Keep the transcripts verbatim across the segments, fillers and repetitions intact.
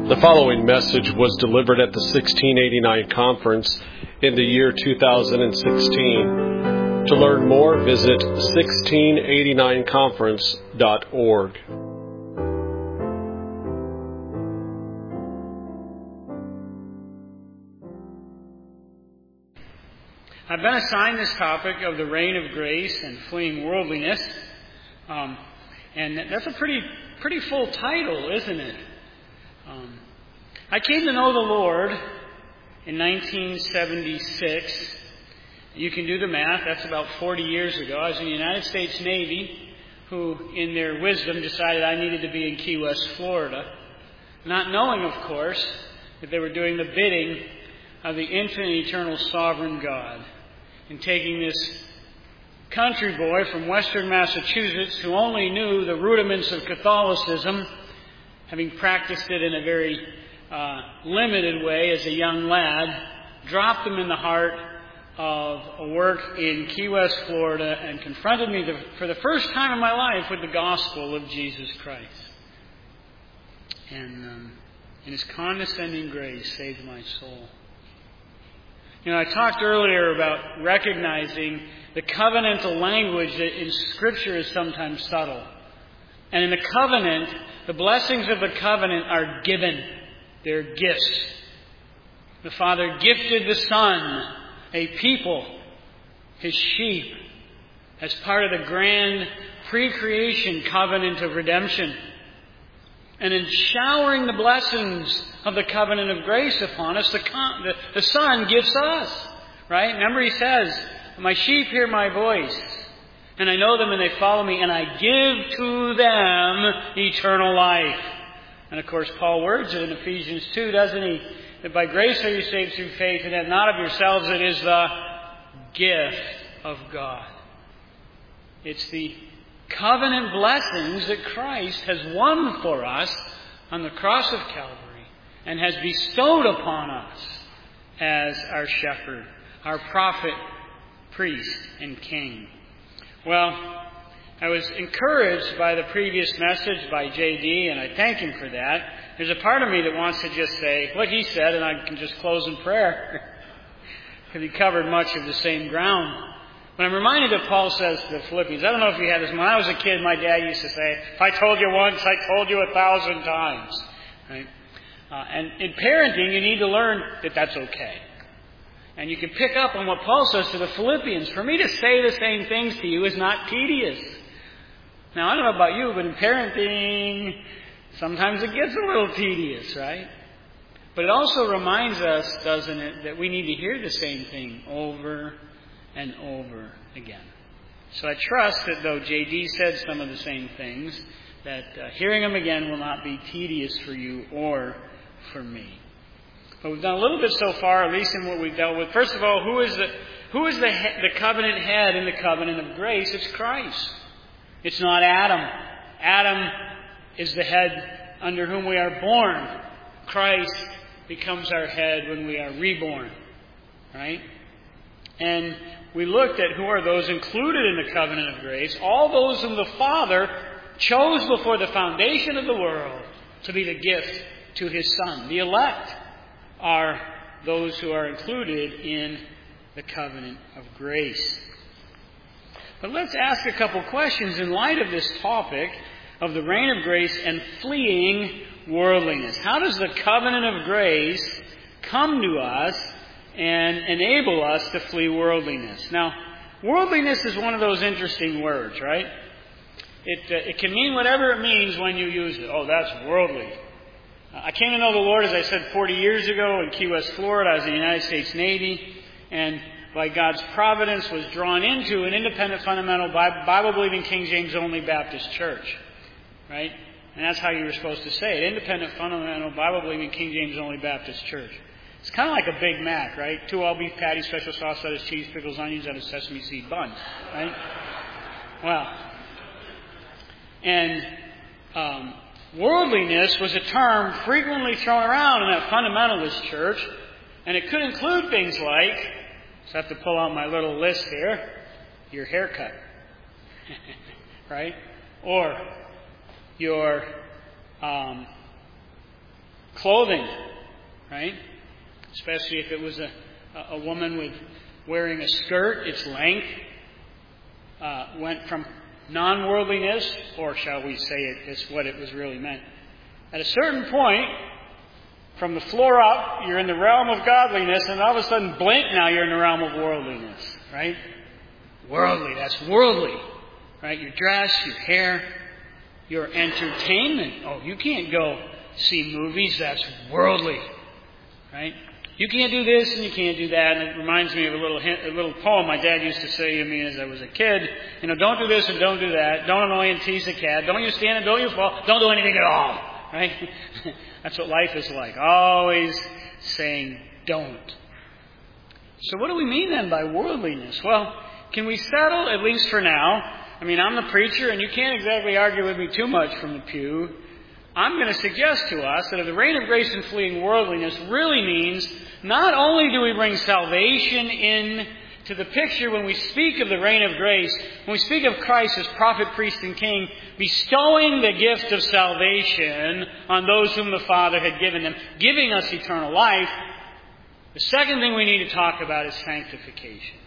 The following message was delivered at the sixteen eighty-nine conference in the year two thousand sixteen. To learn more, visit sixteen eighty-nine conference dot org. I've been assigned this topic of the reign of grace and fleeing worldliness. Um, and that's a pretty pretty full title, isn't it? Um, I came to know the Lord in nineteen seventy-six. You can do the math. That's about forty years ago. I was in the United States Navy, who, in their wisdom, decided I needed to be in Key West, Florida. Not knowing, of course, that they were doing the bidding of the infinite, eternal, sovereign God. And taking this country boy from western Massachusetts who only knew the rudiments of Catholicism, having practiced it in a very uh, limited way as a young lad, dropped him in the heart of a work in Key West, Florida, and confronted me to, for the first time in my life with the gospel of Jesus Christ. And um, in His condescending grace saved my soul. You know, I talked earlier about recognizing the covenantal language that in Scripture is sometimes subtle. And in the covenant, the blessings of the covenant are given. They're gifts. The Father gifted the Son, a people, His sheep, as part of the grand pre-creation covenant of redemption. And in showering the blessings of the covenant of grace upon us, the, the, the Son gives us. Right? Remember He says, "My sheep hear my voice, and I know them and they follow me, and I give to them eternal life." And of course, Paul words it in Ephesians two, doesn't he? That by grace are you saved through faith, and that not of yourselves, it is the gift of God. It's the covenant blessings that Christ has won for us on the cross of Calvary and has bestowed upon us as our shepherd, our prophet, priest, and king. Well, I was encouraged by the previous message by J D, and I thank him for that. There's a part of me that wants to just say what he said, and I can just close in prayer because he covered much of the same ground. But I'm reminded of Paul says to the Philippians. I don't know if you had this. When I was a kid, my dad used to say, "If I told you once, I told you a thousand times." Right? Uh, and in parenting, you need to learn that that's okay. And you can pick up on what Paul says to the Philippians. For me to say the same things to you is not tedious. Now, I don't know about you, but in parenting, sometimes it gets a little tedious, right? But it also reminds us, doesn't it, that we need to hear the same thing over and over again. So I trust that though J D said some of the same things, that uh, hearing them again will not be tedious for you or for me. But we've done a little bit so far, at least in what we've dealt with. First of all, who is the who is the he- the covenant head in the covenant of grace? It's Christ. It's not Adam. Adam is the head under whom we are born. Christ becomes our head when we are reborn. Right? And we looked at who are those included in the covenant of grace. All those whom the Father chose before the foundation of the world to be the gift to His Son. The elect are those who are included in the covenant of grace. But let's ask a couple questions in light of this topic of the reign of grace and fleeing worldliness. How does the covenant of grace come to us and enable us to flee worldliness? Now, worldliness is one of those interesting words, right? It, uh, it can mean whatever it means when you use it. Oh, that's worldly. Uh, I came to know the Lord, as I said, forty years ago in Key West, Florida. I was in the United States Navy, and by God's providence was drawn into an independent, fundamental, Bible-believing, King James only Baptist church, right? And that's how you were supposed to say it. Independent, fundamental, Bible-believing, King James only Baptist church. It's kind of like a Big Mac, right? Two all-beef patties, special sauce, lettuce, cheese, pickles, onions, and a sesame seed bun, right? Well, and um, worldliness was a term frequently thrown around in that fundamentalist church, and it could include things like, so I have to pull out my little list here, your haircut, right? Or your um, clothing, right? Especially if it was a, a woman with wearing a skirt, its length uh, went from non-worldliness, or shall we say it is what it was really meant. At a certain point, from the floor up, you're in the realm of godliness, and all of a sudden, blink, now you're in the realm of worldliness, right? Worldly, that's worldly, right? Your dress, your hair, your entertainment. Oh, you can't go see movies, that's worldly, right? You can't do this and you can't do that. And it reminds me of a little hint, a little poem my dad used to say to me as I was a kid. You know, don't do this and don't do that. Don't annoy and tease the cat. Don't you stand and don't you fall. Don't do anything at all. Right? That's what life is like. Always saying don't. So what do we mean then by worldliness? Well, can we settle, at least for now? I mean, I'm the preacher and you can't exactly argue with me too much from the pew. I'm going to suggest to us that if the reign of grace and fleeing worldliness really means not only do we bring salvation in to the picture when we speak of the reign of grace, when we speak of Christ as prophet, priest, and king, bestowing the gift of salvation on those whom the Father had given them, giving us eternal life, the second thing we need to talk about is sanctification.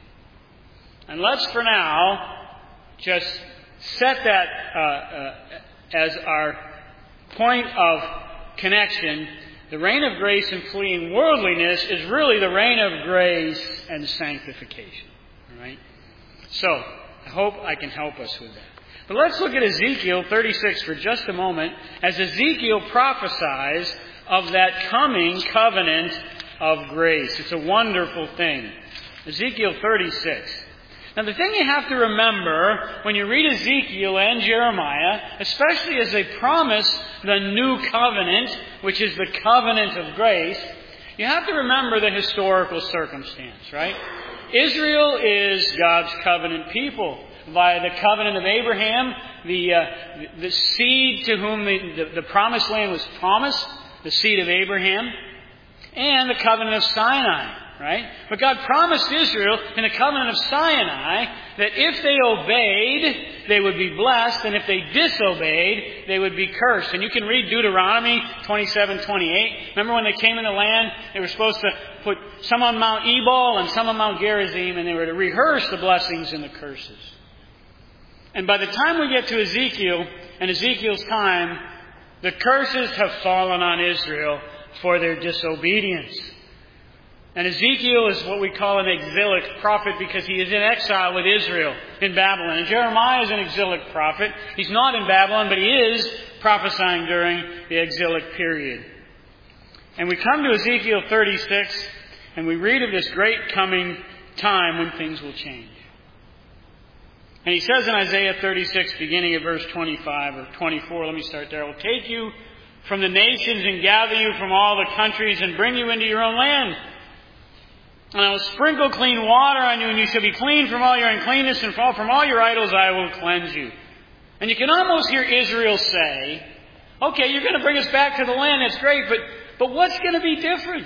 And let's for now just set that uh, uh, as our point of connection. The reign of grace and fleeing worldliness is really the reign of grace and sanctification. All right? So, I hope I can help us with that. But let's look at Ezekiel thirty-six for just a moment, as Ezekiel prophesies of that coming covenant of grace. It's a wonderful thing. Ezekiel thirty-six. Now, the thing you have to remember when you read Ezekiel and Jeremiah, especially as they promise the new covenant, which is the covenant of grace, you have to remember the historical circumstance, right? Israel is God's covenant people. Via the covenant of Abraham, the uh, the seed to whom the, the, the promised land was promised, the seed of Abraham, and the covenant of Sinai. Right? But God promised Israel in the covenant of Sinai that if they obeyed, they would be blessed, and if they disobeyed, they would be cursed. And you can read Deuteronomy twenty-seven twenty-eight. Remember when they came in the land, they were supposed to put some on Mount Ebal and some on Mount Gerizim, and they were to rehearse the blessings and the curses. And by the time we get to Ezekiel and Ezekiel's time, the curses have fallen on Israel for their disobedience. And Ezekiel is what we call an exilic prophet because he is in exile with Israel in Babylon. And Jeremiah is an exilic prophet. He's not in Babylon, but he is prophesying during the exilic period. And we come to Ezekiel thirty-six, and we read of this great coming time when things will change. And he says in Isaiah thirty-six, beginning at verse twenty-five or twenty-four, let me start there. I will take you from the nations and gather you from all the countries and bring you into your own land. And I will sprinkle clean water on you, and you shall be clean from all your uncleanness, and from all your idols I will cleanse you. And you can almost hear Israel say, okay, you're going to bring us back to the land, that's great, but, but what's going to be different?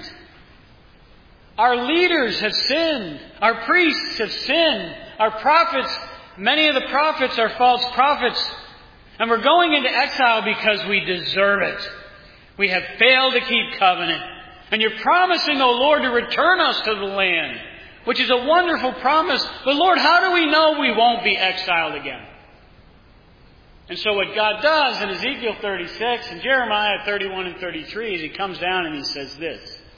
Our leaders have sinned. Our priests have sinned. Our prophets, many of the prophets are false prophets. And we're going into exile because we deserve it. We have failed to keep covenant. And you're promising, O Lord, to return us to the land, which is a wonderful promise. But Lord, how do we know we won't be exiled again? And so what God does in Ezekiel thirty-six and Jeremiah thirty-one and thirty-three is He comes down and He says this.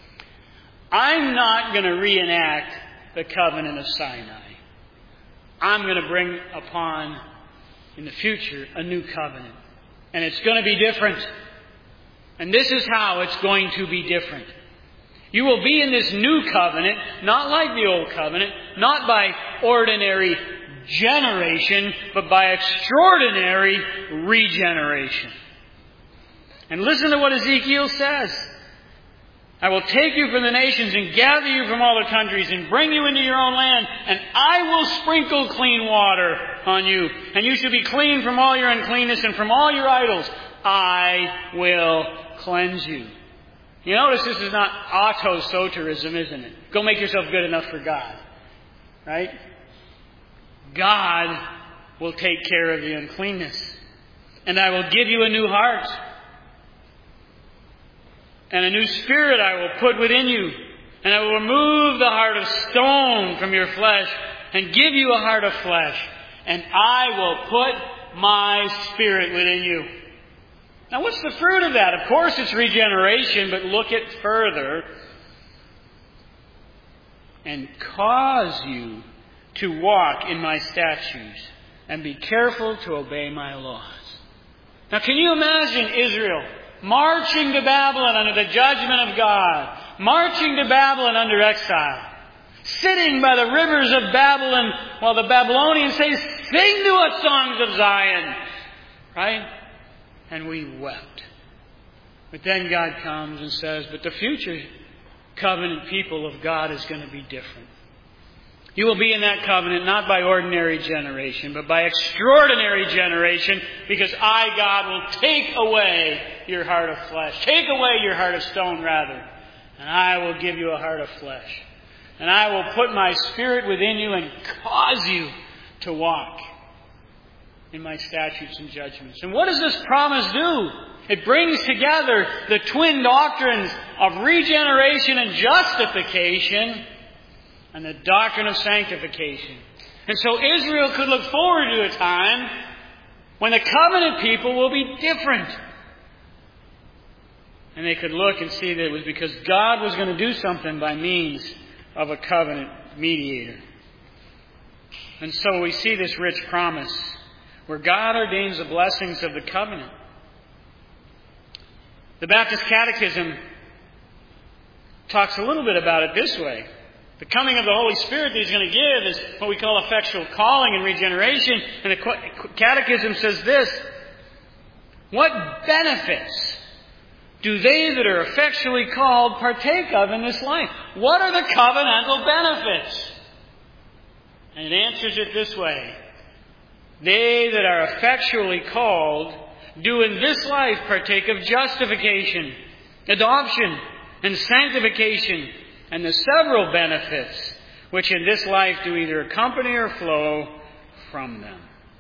I'm not going to reenact the covenant of Sinai. I'm going to bring upon, in the future, a new covenant. And it's going to be different. And this is how it's going to be different. You will be in this new covenant, not like the old covenant, not by ordinary generation, but by extraordinary regeneration. And listen to what Ezekiel says. I will take you from the nations and gather you from all the countries and bring you into your own land, and I will sprinkle clean water on you, and you shall be clean from all your uncleanness and from all your idols. I will cleanse you. You notice this is not auto-soterism, isn't it? Go make yourself good enough for God. Right? God will take care of the uncleanness. And I will give you a new heart. And a new spirit I will put within you. And I will remove the heart of stone from your flesh and give you a heart of flesh. And I will put my spirit within you. Now what's the fruit of that? Of course it's regeneration, but look at further. And cause you to walk in my statutes and be careful to obey my laws. Now can you imagine Israel marching to Babylon under the judgment of God, marching to Babylon under exile, sitting by the rivers of Babylon while the Babylonians say, sing to us songs of Zion. Right? And we wept. But then God comes and says, but the future covenant people of God is going to be different. You will be in that covenant not by ordinary generation, but by extraordinary generation, because I, God, will take away your heart of flesh. Take away your heart of stone, rather. And I will give you a heart of flesh. And I will put my spirit within you and cause you to walk in my statutes and judgments. And what does this promise do? It brings together the twin doctrines of regeneration and justification and the doctrine of sanctification. And so Israel could look forward to a time when the covenant people will be different. And they could look and see that it was because God was going to do something by means of a covenant mediator. And so we see this rich promise where God ordains the blessings of the covenant. The Baptist Catechism talks a little bit about it this way. The coming of the Holy Spirit that He's going to give is what we call effectual calling and regeneration. And the Catechism says this: what benefits do they that are effectually called partake of in this life? What are the covenantal benefits? And it answers it this way: they that are effectually called do in this life partake of justification, adoption, and sanctification, and the several benefits which in this life do either accompany or flow from them.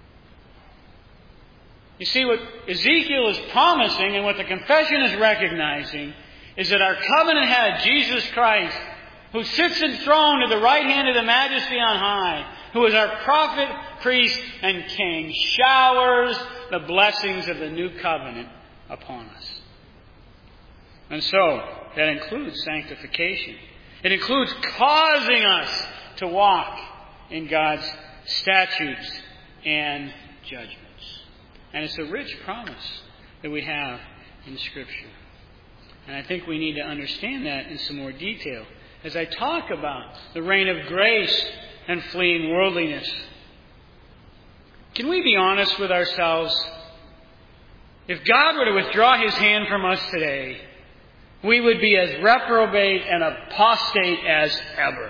You see, what Ezekiel is promising and what the confession is recognizing is that our covenant head, Jesus Christ, who sits enthroned at the right hand of the Majesty on high, who is our prophet, priest, and king, showers the blessings of the new covenant upon us. And so, that includes sanctification. It includes causing us to walk in God's statutes and judgments. And it's a rich promise that we have in Scripture. And I think we need to understand that in some more detail as I talk about the reign of grace and fleeing worldliness. Can we be honest with ourselves? If God were to withdraw His hand from us today, we would be as reprobate and apostate as ever.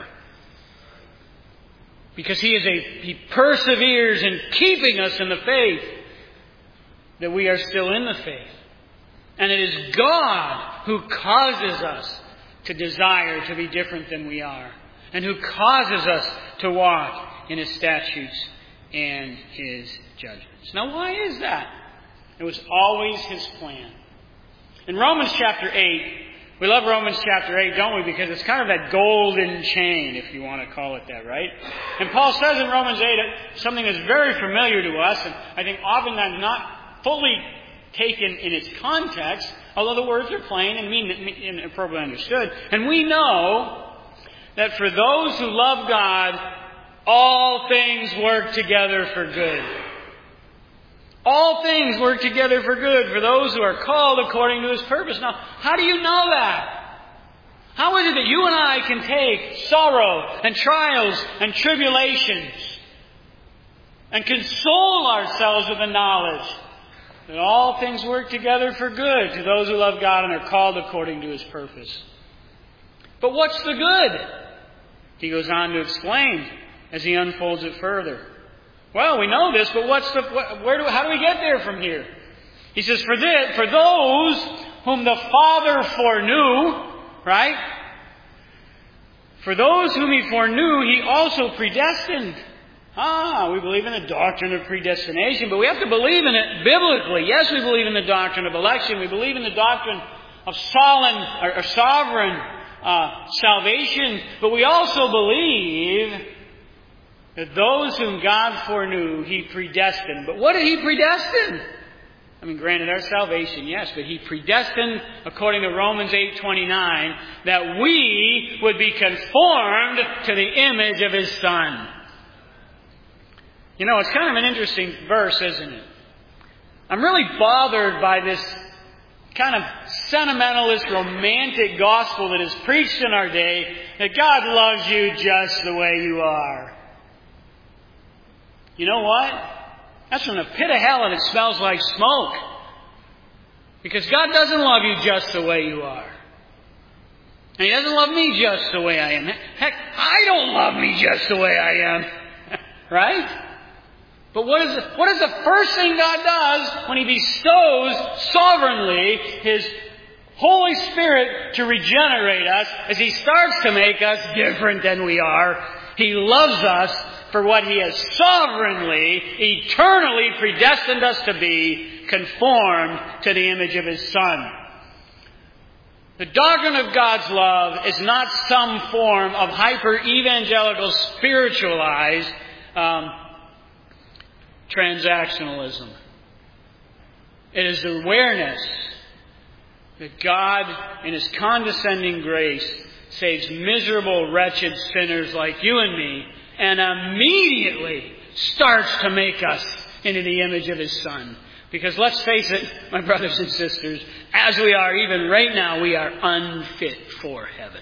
Because He is a He perseveres in keeping us in the faith, that we are still in the faith. And it is God who causes us to desire to be different than we are, and who causes us to walk in His statutes and His judgments. Now, why is that? It was always His plan. In Romans chapter eight, we love Romans chapter eight, don't we? Because it's kind of that golden chain, if you want to call it that, right? And Paul says in Romans eight something that's very familiar to us, and I think oftentimes not fully taken in its context, although the words are plain and mean and appropriately understood. And we know that for those who love God, all things work together for good. All things work together for good for those who are called according to His purpose. Now, how do you know that? How is it that you and I can take sorrow and trials and tribulations and console ourselves with the knowledge that all things work together for good to those who love God and are called according to His purpose? But what's the good? He goes on to explain as he unfolds it further. Well, we know this, but what's the where do how do we get there from here? He says, for this, for those whom the Father foreknew, right? For those whom He foreknew, He also predestined. Ah, we believe in the doctrine of predestination, but we have to believe in it biblically. Yes, we believe in the doctrine of election. We believe in the doctrine of solemn or, or sovereign uh, salvation, but we also believe that those whom God foreknew, He predestined. But what did He predestine? I mean, granted, our salvation, yes, but He predestined, according to Romans eight twenty-nine, that we would be conformed to the image of His Son. You know, it's kind of an interesting verse, isn't it? I'm really bothered by this kind of sentimentalist, romantic gospel that is preached in our day, that God loves you just the way you are. You know what? That's from the pit of hell and it smells like smoke. Because God doesn't love you just the way you are. And He doesn't love me just the way I am. Heck, I don't love me just the way I am. Right? But what is, the, what is the first thing God does when He bestows sovereignly His Holy Spirit to regenerate us as He starts to make us different than we are? He loves us for what He has sovereignly, eternally predestined us to be, conformed to the image of His Son. The doctrine of God's love is not some form of hyper-evangelical, spiritualized um, transactionalism. It is the awareness that God, in His condescending grace, saves miserable, wretched sinners like you and me, and immediately starts to make us into the image of His Son. Because let's face it, my brothers and sisters, as we are even right now, we are unfit for heaven.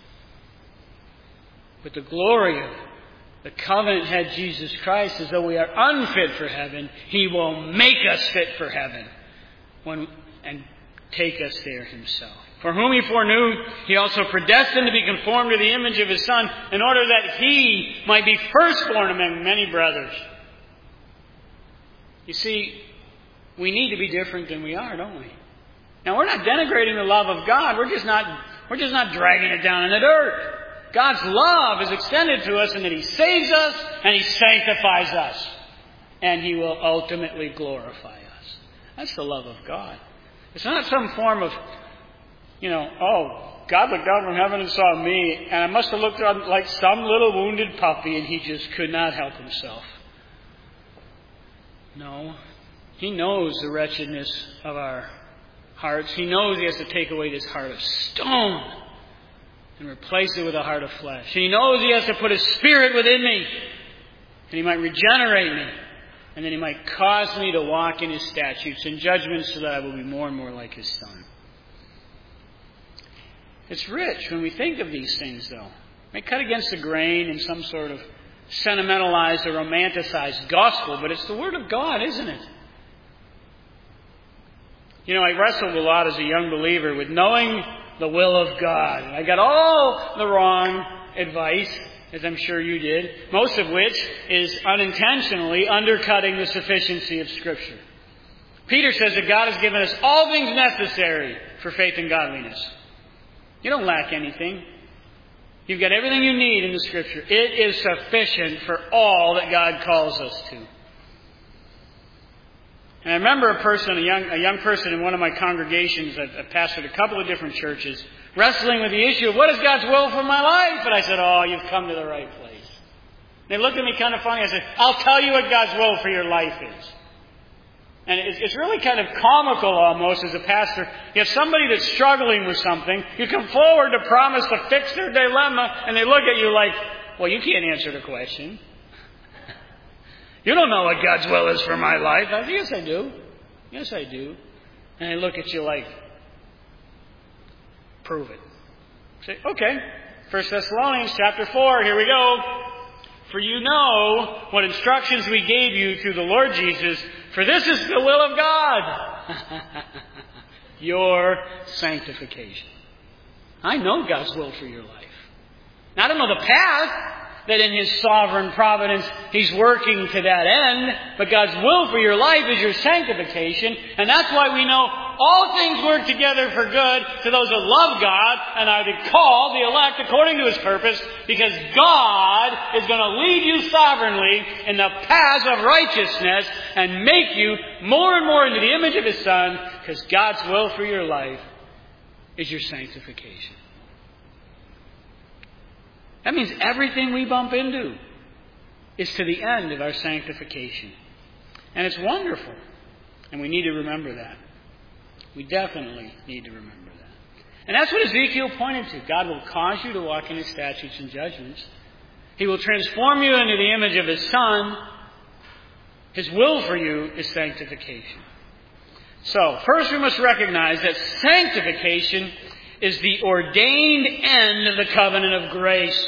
But the glory of the covenant head Jesus Christ is, though we are unfit for heaven, He will make us fit for heaven when, and take us there Himself. For whom He foreknew, He also predestined to be conformed to the image of His Son, in order that He might be firstborn among many brothers. You see, we need to be different than we are, don't we? Now, we're not denigrating the love of God. We're just not, we're just not dragging it down in the dirt. God's love is extended to us in that He saves us and He sanctifies us. And He will ultimately glorify us. That's the love of God. It's not some form of, you know, oh, God looked down from heaven and saw me, and I must have looked up like some little wounded puppy, and He just could not help Himself. No. He knows the wretchedness of our hearts. He knows He has to take away this heart of stone and replace it with a heart of flesh. He knows He has to put His Spirit within me, and He might regenerate me, and then He might cause me to walk in His statutes and judgments so that I will be more and more like His Son. It's rich when we think of these things, though. It may cut against the grain in some sort of sentimentalized or romanticized gospel, but it's the Word of God, isn't it? You know, I wrestled a lot as a young believer with knowing the will of God. I got all the wrong advice, as I'm sure you did, most of which is unintentionally undercutting the sufficiency of Scripture. Peter says that God has given us all things necessary for faith and godliness. You don't lack anything. You've got everything you need in the Scripture. It is sufficient for all that God calls us to. And I remember a person, a young, a young person in one of my congregations, I, I pastored a couple of different churches, wrestling with the issue of what is God's will for my life? And I said, oh, you've come to the right place. They looked at me kind of funny. I said, I'll tell you what God's will for your life is. And it's, it's really kind of comical almost as a pastor. You have somebody that's struggling with something. You come forward to promise to fix their dilemma, and they look at you like, well, you can't answer the question. You don't know what God's will is for my life. I say, yes, I do. Yes, I do. And they look at you like, prove it. Say, okay. First Thessalonians chapter four, here we go. For you know what instructions we gave you through the Lord Jesus, for this is the will of God. Your sanctification. I know God's will for your life. Now, I don't know the path that in His sovereign providence He's working to that end, but God's will for your life is your sanctification, and that's why we know all things work together for good to those that love God and are the called, the elect, according to His purpose, because God is going to lead you sovereignly in the paths of righteousness and make you more and more into the image of His Son, because God's will for your life is your sanctification. That means everything we bump into is to the end of our sanctification. And it's wonderful. And we need to remember that. We definitely need to remember that. And that's what Ezekiel pointed to. God will cause you to walk in His statutes and judgments. He will transform you into the image of His Son. His will for you is sanctification. So, first we must recognize that sanctification is the ordained end of the covenant of grace.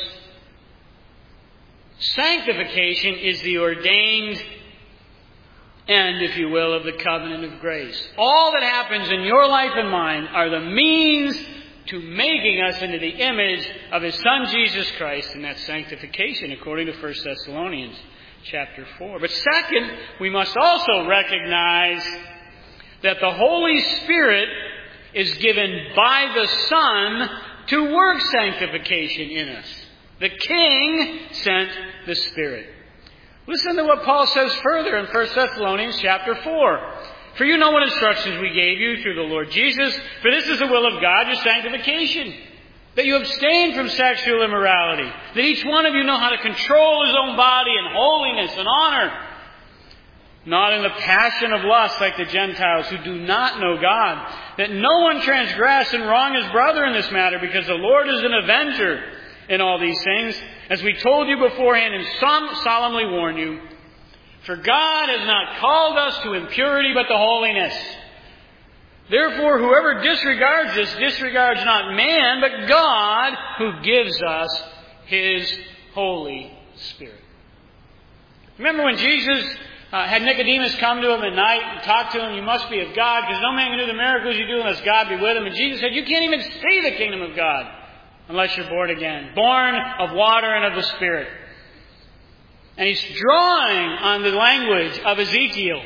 Sanctification is the ordained end, if you will, of the covenant of grace. All that happens in your life and mine are the means to making us into the image of His Son Jesus Christ, and that's sanctification, according to First Thessalonians chapter four. But second, we must also recognize that the Holy Spirit is given by the Son to work sanctification in us. The King sent the Spirit. Listen to what Paul says further in First Thessalonians chapter four. For you know what instructions we gave you through the Lord Jesus. For this is the will of God, your sanctification. That you abstain from sexual immorality. That each one of you know how to control his own body in holiness and honor. Not in the passion of lust like the Gentiles who do not know God. That no one transgress and wrong his brother in this matter, because the Lord is an avenger in all these things, as we told you beforehand and some solemnly warn you. For God has not called us to impurity but to holiness. Therefore, whoever disregards this disregards not man, but God, who gives us His Holy Spirit. Remember when Jesus uh, had Nicodemus come to Him at night and talk to him, you must be of God, because no man can do the miracles you do unless God be with him. And Jesus said, you can't even see the kingdom of God unless you're born again. Born of water and of the Spirit. And He's drawing on the language of Ezekiel.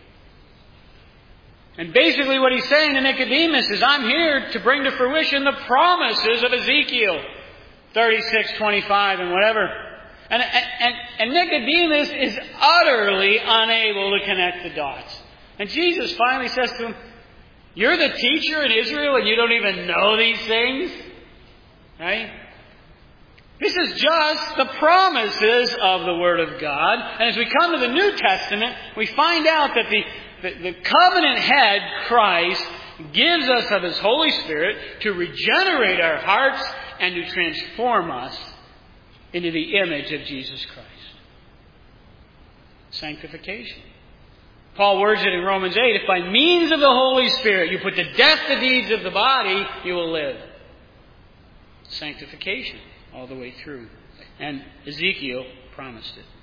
And basically what He's saying to Nicodemus is, I'm here to bring to fruition the promises of Ezekiel thirty-six, twenty-five, and whatever. And, and, and Nicodemus is utterly unable to connect the dots. And Jesus finally says to him, you're the teacher in Israel and you don't even know these things? Right? This is just the promises of the Word of God. And as we come to the New Testament, we find out that the, the, the covenant head, Christ, gives us of His Holy Spirit to regenerate our hearts and to transform us into the image of Jesus Christ. Sanctification. Paul words it in Romans eight, if by means of the Holy Spirit you put to death the deeds of the body, you will live. Sanctification all the way through. And Ezekiel promised it.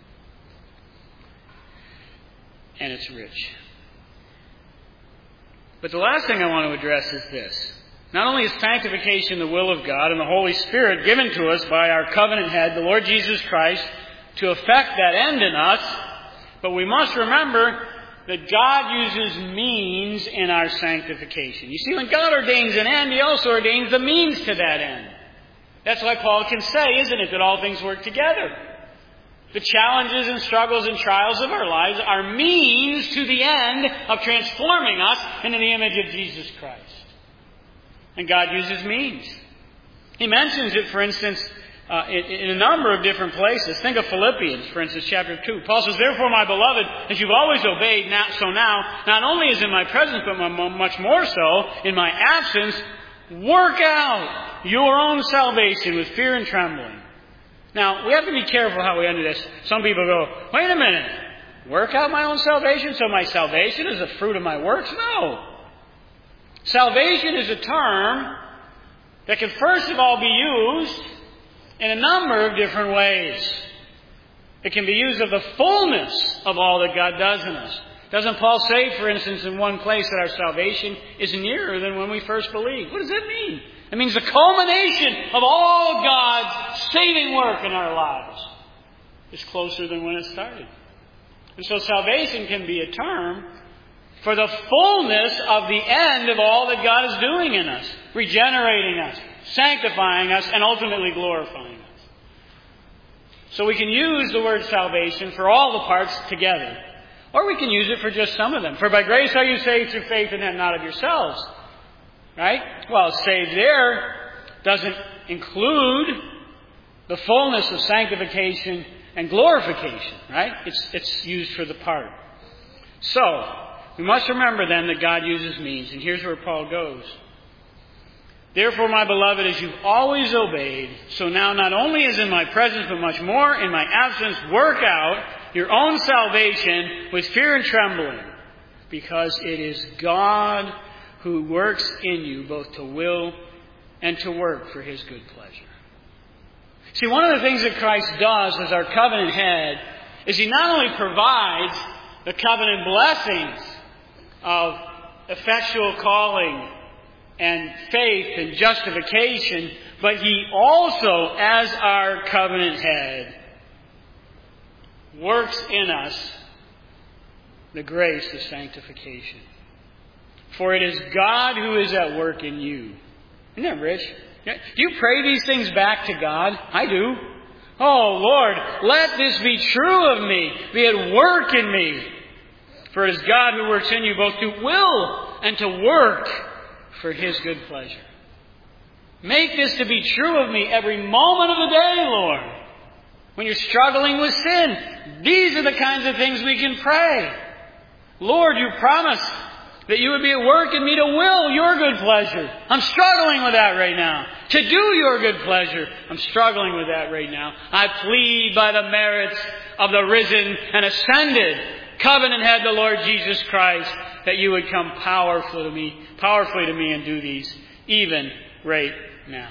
And it's rich. But the last thing I want to address is this. Not only is sanctification the will of God and the Holy Spirit given to us by our covenant head, the Lord Jesus Christ, to effect that end in us, but we must remember that God uses means in our sanctification. You see, when God ordains an end, He also ordains the means to that end. That's why Paul can say, isn't it, that all things work together. The challenges and struggles and trials of our lives are means to the end of transforming us into the image of Jesus Christ. And God uses means. He mentions it, for instance, uh, in, in a number of different places. Think of Philippians, for instance, chapter two. Paul says, therefore, my beloved, as you've always obeyed, now, so now, not only is in my presence, but much more so in my absence, work out your own salvation with fear and trembling. Now, we have to be careful how we enter this. Some people go, wait a minute, work out my own salvation, so my salvation is the fruit of my works? No. Salvation is a term that can first of all be used in a number of different ways. It can be used of the fullness of all that God does in us. Doesn't Paul say, for instance, in one place that our salvation is nearer than when we first believed? What does that mean? It means the culmination of all God's saving work in our lives is closer than when it started. And so salvation can be a term for the fullness of the end of all that God is doing in us, regenerating us, sanctifying us, and ultimately glorifying us. So we can use the word salvation for all the parts together. Or we can use it for just some of them. For by grace are you saved through faith, and that not of yourselves. Right? Well, saved there doesn't include the fullness of sanctification and glorification. Right? It's, it's used for the part. So, we must remember then that God uses means. And here's where Paul goes. Therefore, my beloved, as you've always obeyed, so now not only as in my presence, but much more in my absence, work out your own salvation with fear and trembling, because it is God who works in you both to will and to work for His good pleasure. See, one of the things that Christ does as our covenant head is He not only provides the covenant blessings of effectual calling and faith and justification, but He also, as our covenant head, works in us the grace of sanctification. For it is God who is at work in you. Isn't that rich? Do you pray these things back to God? I do. Oh, Lord, let this be true of me. Be at work in me. For it is God who works in you both to will and to work for His good pleasure. Make this to be true of me every moment of the day, Lord. When you're struggling with sin, these are the kinds of things we can pray. Lord, you promised that you would be at work in me to will your good pleasure. I'm struggling with that right now. To do your good pleasure. I'm struggling with that right now. I plead by the merits of the risen and ascended covenant head, the Lord Jesus Christ, that you would come powerfully to me, powerfully to me and do these, even right now.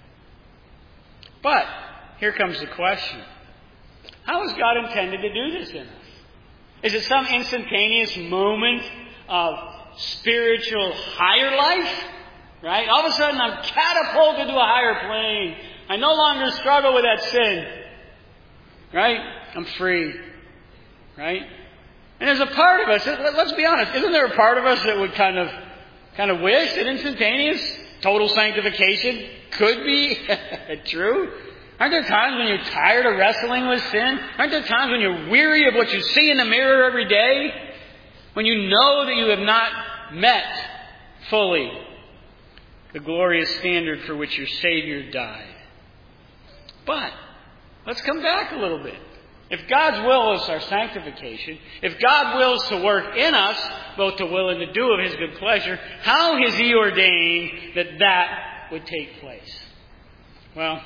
But here comes the question. How has God intended to do this in us? Is it some instantaneous moment of spiritual higher life? Right? All of a sudden I'm catapulted to a higher plane. I no longer struggle with that sin. Right? I'm free. Right? And there's a part of us, let's be honest, isn't there a part of us that would kind of kind of wish that instantaneous total sanctification could be true? Aren't there times when you're tired of wrestling with sin? Aren't there times when you're weary of what you see in the mirror every day? When you know that you have not met fully the glorious standard for which your Savior died. But let's come back a little bit. If God's will is our sanctification, if God wills to work in us, both to will and to do of His good pleasure, how has He ordained that that would take place? Well,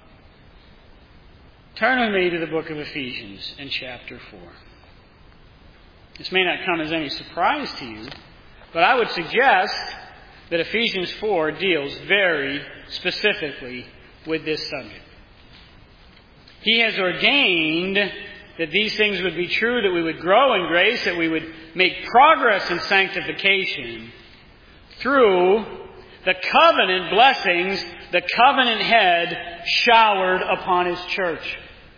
turn with me to the book of Ephesians in chapter four. This may not come as any surprise to you, but I would suggest that Ephesians four deals very specifically with this subject. He has ordained that these things would be true, that we would grow in grace, that we would make progress in sanctification through the covenant blessings the covenant head showered upon His church.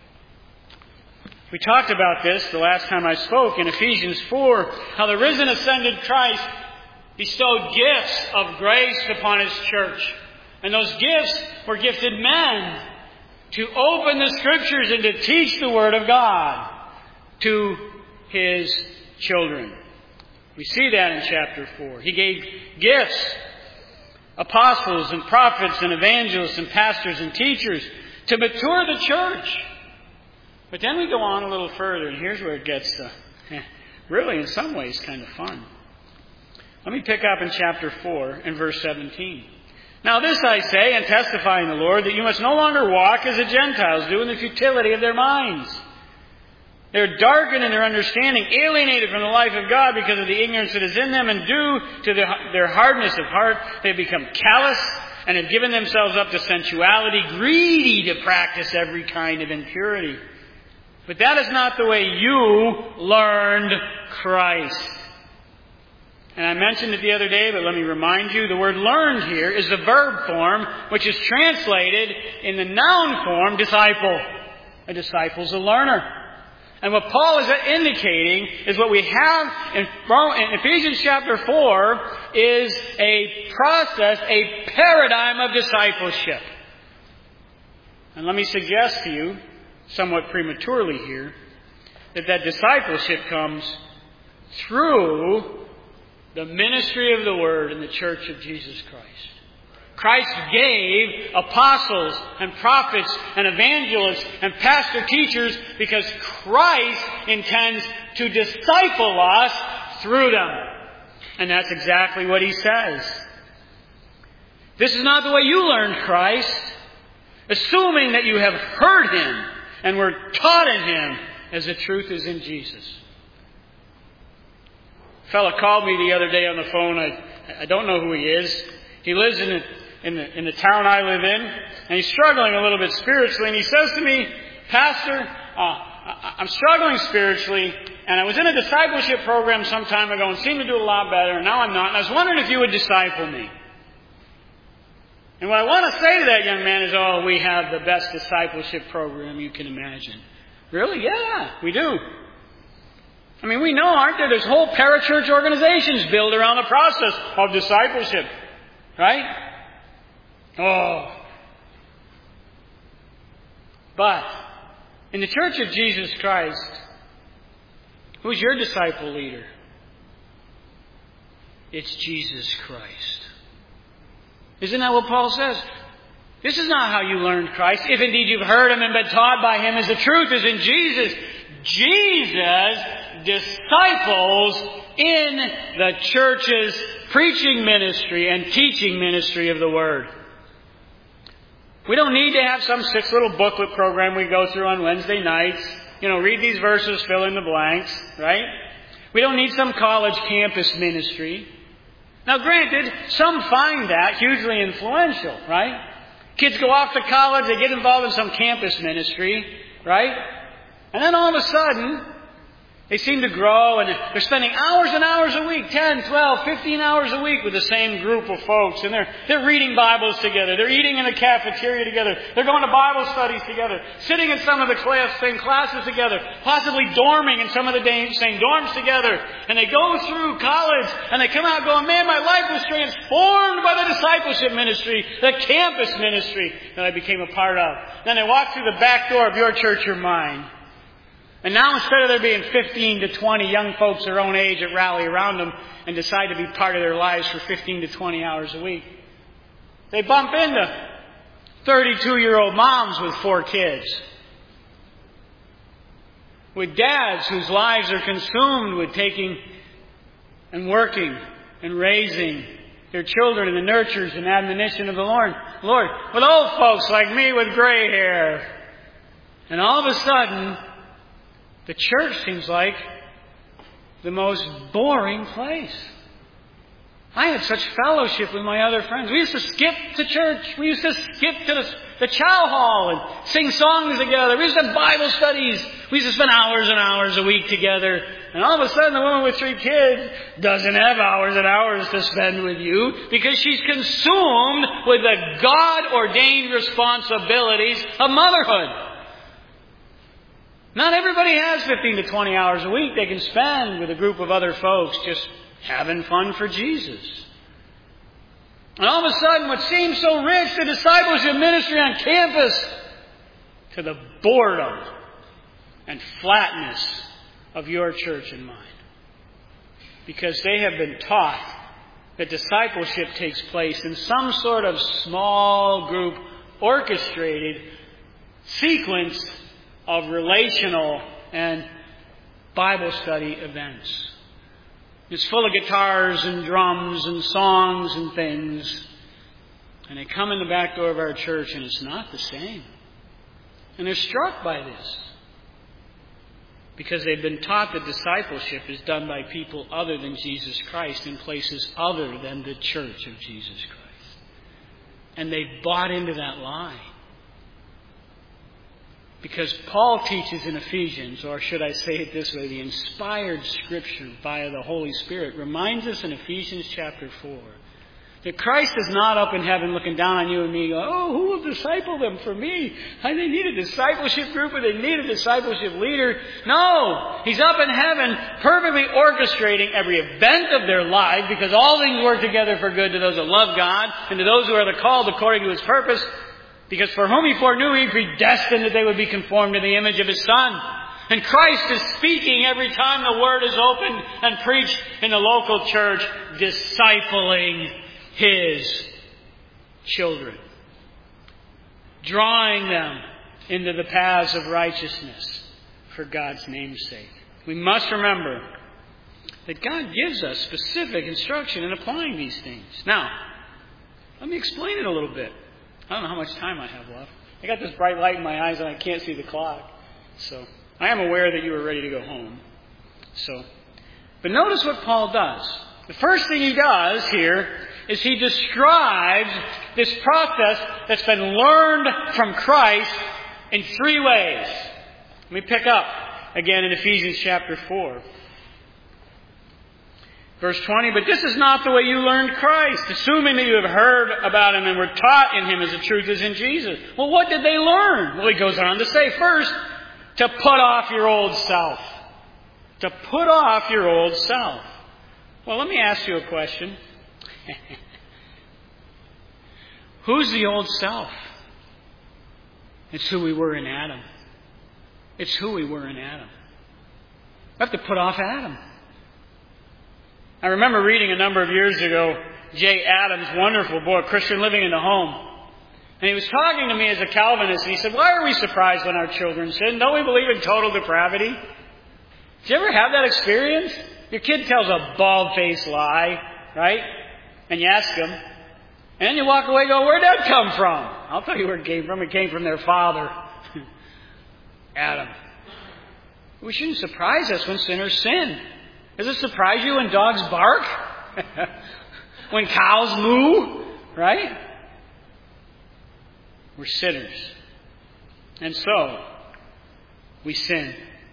We talked about this the last time I spoke in Ephesians four, how the risen ascended Christ bestowed gifts of grace upon His church. And those gifts were gifted men to open the Scriptures and to teach the Word of God to His children. We see that in chapter four. He gave gifts, apostles and prophets and evangelists and pastors and teachers to mature the church. But then we go on a little further, and here's where it gets uh, really in some ways kind of fun. Let me pick up in chapter four and verse seventeen. Now this I say, and testify in the Lord, that you must no longer walk as the Gentiles do in the futility of their minds. They're darkened in their understanding, alienated from the life of God because of the ignorance that is in them, and due to the, their hardness of heart, they have become callous and have given themselves up to sensuality, greedy to practice every kind of impurity. But that is not the way you learned Christ. And I mentioned it the other day, but let me remind you, the word learned here is the verb form, which is translated in the noun form, disciple. A disciple's a learner. And what Paul is indicating is what we have in Ephesians chapter four is a process, a paradigm of discipleship. And let me suggest to you, somewhat prematurely here, that that discipleship comes through the ministry of the Word in the Church of Jesus Christ. Christ gave apostles and prophets and evangelists and pastor teachers because Christ intends to disciple us through them. And that's exactly what He says. This is not the way you learned Christ, assuming that you have heard Him and were taught in Him as the truth is in Jesus. A fellow called me the other day on the phone. I, I don't know who he is. He lives in the, in the in the town I live in, and he's struggling a little bit spiritually. And he says to me, Pastor, uh, I, I'm struggling spiritually, and I was in a discipleship program some time ago and seemed to do a lot better, and now I'm not. And I was wondering if you would disciple me. And what I want to say to that young man is, oh, we have the best discipleship program you can imagine. Really? Yeah, we do. I mean, we know, aren't there? There's whole parachurch organizations built around the process of discipleship. Right? Oh. But in the Church of Jesus Christ, who's your disciple leader? It's Jesus Christ. Isn't that what Paul says? This is not how you learned Christ. If indeed you've heard Him and been taught by Him as the truth is in Jesus. Jesus disciples in the church's preaching ministry and teaching ministry of the Word. We don't need to have some six little booklet program we go through on Wednesday nights. You know, read these verses, fill in the blanks, right? We don't need some college campus ministry. Now granted, some find that hugely influential, right? Kids go off to college, they get involved in some campus ministry, right? And then all of a sudden, they seem to grow and they're spending hours and hours a week, ten, twelve, fifteen hours a week with the same group of folks. And they're, they're reading Bibles together. They're eating in a cafeteria together. They're going to Bible studies together. Sitting in some of the class, same classes together. Possibly dorming in some of the same dorms together. And they go through college and they come out going, man, my life was transformed by the discipleship ministry, the campus ministry that I became a part of. Then they walk through the back door of your church or mine. And now instead of there being fifteen to twenty young folks their own age that rally around them and decide to be part of their lives for fifteen to twenty hours a week, they bump into thirty-two-year-old moms with four kids. With dads whose lives are consumed with taking and working and raising their children in the nurtures and admonition of the Lord. Lord, with old folks like me with gray hair. And all of a sudden, the church seems like the most boring place. I had such fellowship with my other friends. We used to skip to church. We used to skip to the, the chow hall and sing songs together. We used to have Bible studies. We used to spend hours and hours a week together. And all of a sudden, the woman with three kids doesn't have hours and hours to spend with you because she's consumed with the God-ordained responsibilities of motherhood. Not everybody has fifteen to twenty hours a week they can spend with a group of other folks just having fun for Jesus. And all of a sudden, what seems so rich, the discipleship ministry on campus, to the boredom and flatness of your church and mine. Because they have been taught that discipleship takes place in some sort of small group, orchestrated sequence of relational and Bible study events. It's full of guitars and drums and songs and things. And they come in the back door of our church and it's not the same. And they're struck by this. Because they've been taught that discipleship is done by people other than Jesus Christ in places other than the church of Jesus Christ. And they've bought into that lie. Because Paul teaches in Ephesians, or should I say it this way, the inspired Scripture via the Holy Spirit reminds us in Ephesians chapter four that Christ is not up in heaven looking down on you and me going, oh, who will disciple them for me? They need a discipleship group or they need a discipleship leader. No, He's up in heaven perfectly orchestrating every event of their life because all things work together for good to those that love God and to those who are the called according to His purpose. Because for whom He foreknew, He predestined that they would be conformed to the image of His Son. And Christ is speaking every time the Word is opened and preached in the local church, discipling His children, drawing them into the paths of righteousness for God's name's sake. We must remember that God gives us specific instruction in applying these things. Now, let me explain it a little bit. I don't know how much time I have left. I got this bright light in my eyes and I can't see the clock. So, I am aware that you are ready to go home. So, but notice what Paul does. The first thing he does here is he describes this process that's been learned from Christ in three ways. Let me pick up again in Ephesians chapter four. Verse twenty, but this is not the way you learned Christ, assuming that you have heard about Him and were taught in Him as the truth is in Jesus. Well, what did they learn? Well, he goes on to say, first, to put off your old self. To put off your old self. Well, let me ask you a question. Who's the old self? It's who we were in Adam. It's who we were in Adam. We have to put off Adam. I remember reading a number of years ago Jay Adams' wonderful book, Christian Living in the Home. And he was talking to me as a Calvinist, and he said, why are we surprised when our children sin? Don't we believe in total depravity? Did you ever have that experience? Your kid tells a bald-faced lie, right? And you ask them, and then you walk away and go, where'd that come from? I'll tell you where it came from. It came from their father, Adam. We shouldn't surprise us when sinners sin. Does it surprise you when dogs bark? When cows moo? Right? We're sinners. And so, we sin.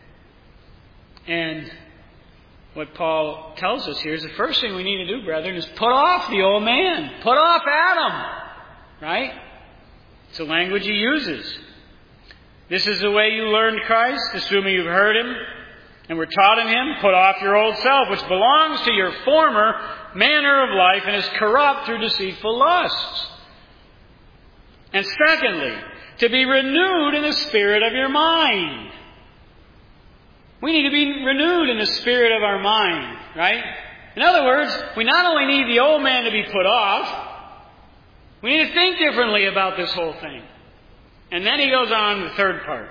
And what Paul tells us here is the first thing we need to do, brethren, is put off the old man. Put off Adam. Right? It's the language he uses. This is the way you learned Christ, assuming you've heard Him and were taught in Him. Put off your old self, which belongs to your former manner of life and is corrupt through deceitful lusts. And secondly, to be renewed in the spirit of your mind. We need to be renewed in the spirit of our mind, right? In other words, we not only need the old man to be put off, we need to think differently about this whole thing. And then he goes on to the third part.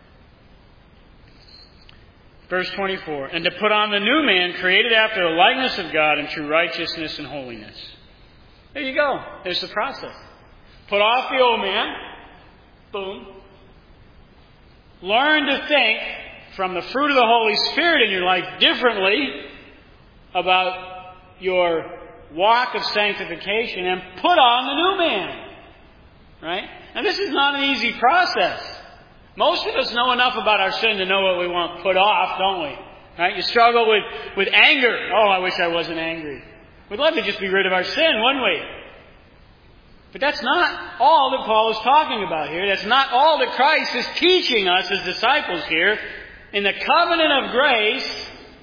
Verse twenty-four, and to put on the new man created after the likeness of God in true righteousness and holiness. There you go. There's the process. Put off the old man. Boom. Learn to think from the fruit of the Holy Spirit in your life differently about your walk of sanctification and put on the new man. Right? Now this is not an easy process. Most of us know enough about our sin to know what we want put off, don't we? Right? You struggle with, with anger. Oh, I wish I wasn't angry. We'd love to just be rid of our sin, wouldn't we? But that's not all that Paul is talking about here. That's not all that Christ is teaching us as disciples here. In the covenant of grace,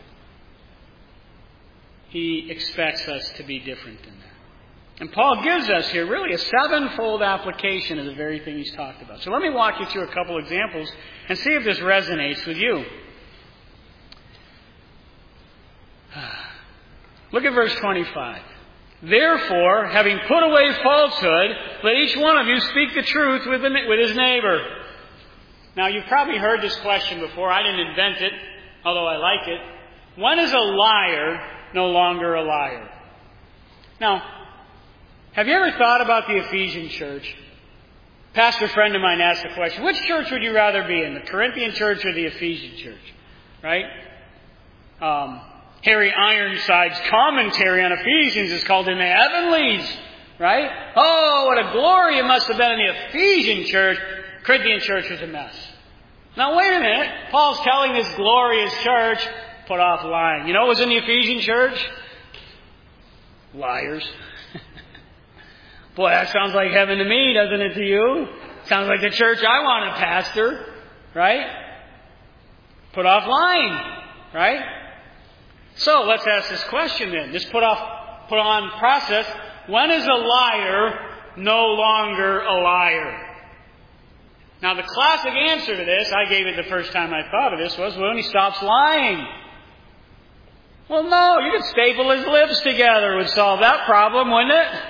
He expects us to be different than that. And Paul gives us here really a sevenfold application of the very thing he's talked about. So let me walk you through a couple examples and see if this resonates with you. Look at verse twenty-five. Therefore, having put away falsehood, let each one of you speak the truth with, the, with his neighbor. Now, you've probably heard this question before. I didn't invent it, although I like it. When is a liar no longer a liar? Now, have you ever thought about the Ephesian church? A pastor friend of mine asked the question, which church would you rather be in, the Corinthian church or the Ephesian church? Right? Um, Harry Ironside's commentary on Ephesians is called In the Heavenlies. Right? Oh, what a glory it must have been in the Ephesian church. Corinthian church was a mess. Now wait a minute. Paul's telling this glorious church, put off lying. You know what was in the Ephesian church? Liars. Boy, that sounds like heaven to me, doesn't it to you? Sounds like the church I want to pastor. Right? Put off lying. Right? So let's ask this question then. This put off, put on process. When is a liar no longer a liar? Now, the classic answer to this, I gave it the first time I thought of this, was, well, when he stops lying. Well, no, you could staple his lips together. It would solve that problem, wouldn't it?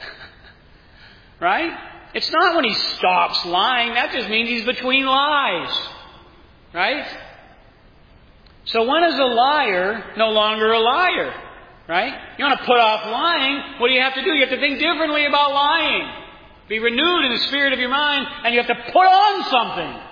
Right? It's not when he stops lying. That just means he's between lies. Right? So when is a liar no longer a liar? Right? You want to put off lying, what do you have to do? You have to think differently about lying. Be renewed in the spirit of your mind, and you have to put on something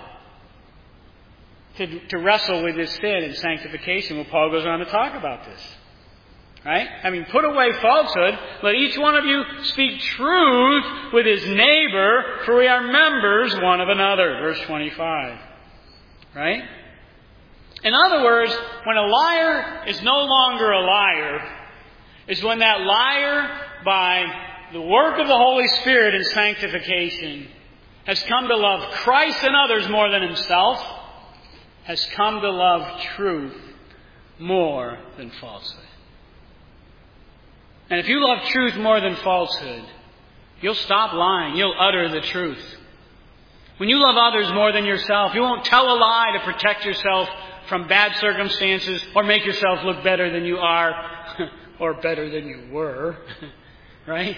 to, to wrestle with this sin and sanctification. Well, Paul goes on to talk about this. Right? I mean, put away falsehood. Let each one of you speak truth with his neighbor, for we are members one of another. Verse twenty-five. Right? In other words, when a liar is no longer a liar, is when that liar, by the work of the Holy Spirit in sanctification, has come to love Christ and others more than himself, has come to love truth more than falsehood. And if you love truth more than falsehood, you'll stop lying. You'll utter the truth. When you love others more than yourself, you won't tell a lie to protect yourself from bad circumstances or make yourself look better than you are or better than you were. Right?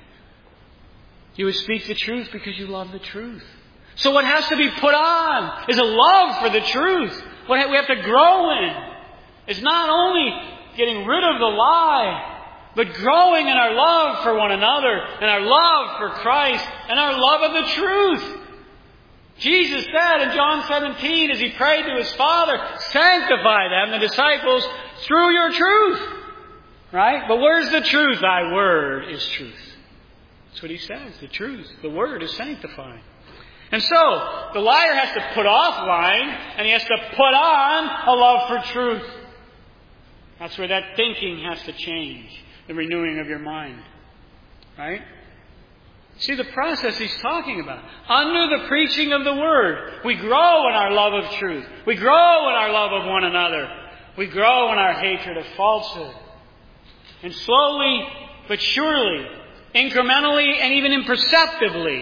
You would speak the truth because you love the truth. So what has to be put on is a love for the truth. What we have to grow in is not only getting rid of the lie, but growing in our love for one another, and our love for Christ, and our love of the truth. Jesus said in John seventeen, as he prayed to his Father, sanctify them, the disciples, through your truth. Right? But where's the truth? Thy word is truth. That's what he says. The truth. The word is sanctifying. And so, the liar has to put off lying, and he has to put on a love for truth. That's where that thinking has to change. The renewing of your mind. Right? See the process he's talking about. Under the preaching of the Word, we grow in our love of truth. We grow in our love of one another. We grow in our hatred of falsehood. And slowly but surely, incrementally and even imperceptibly,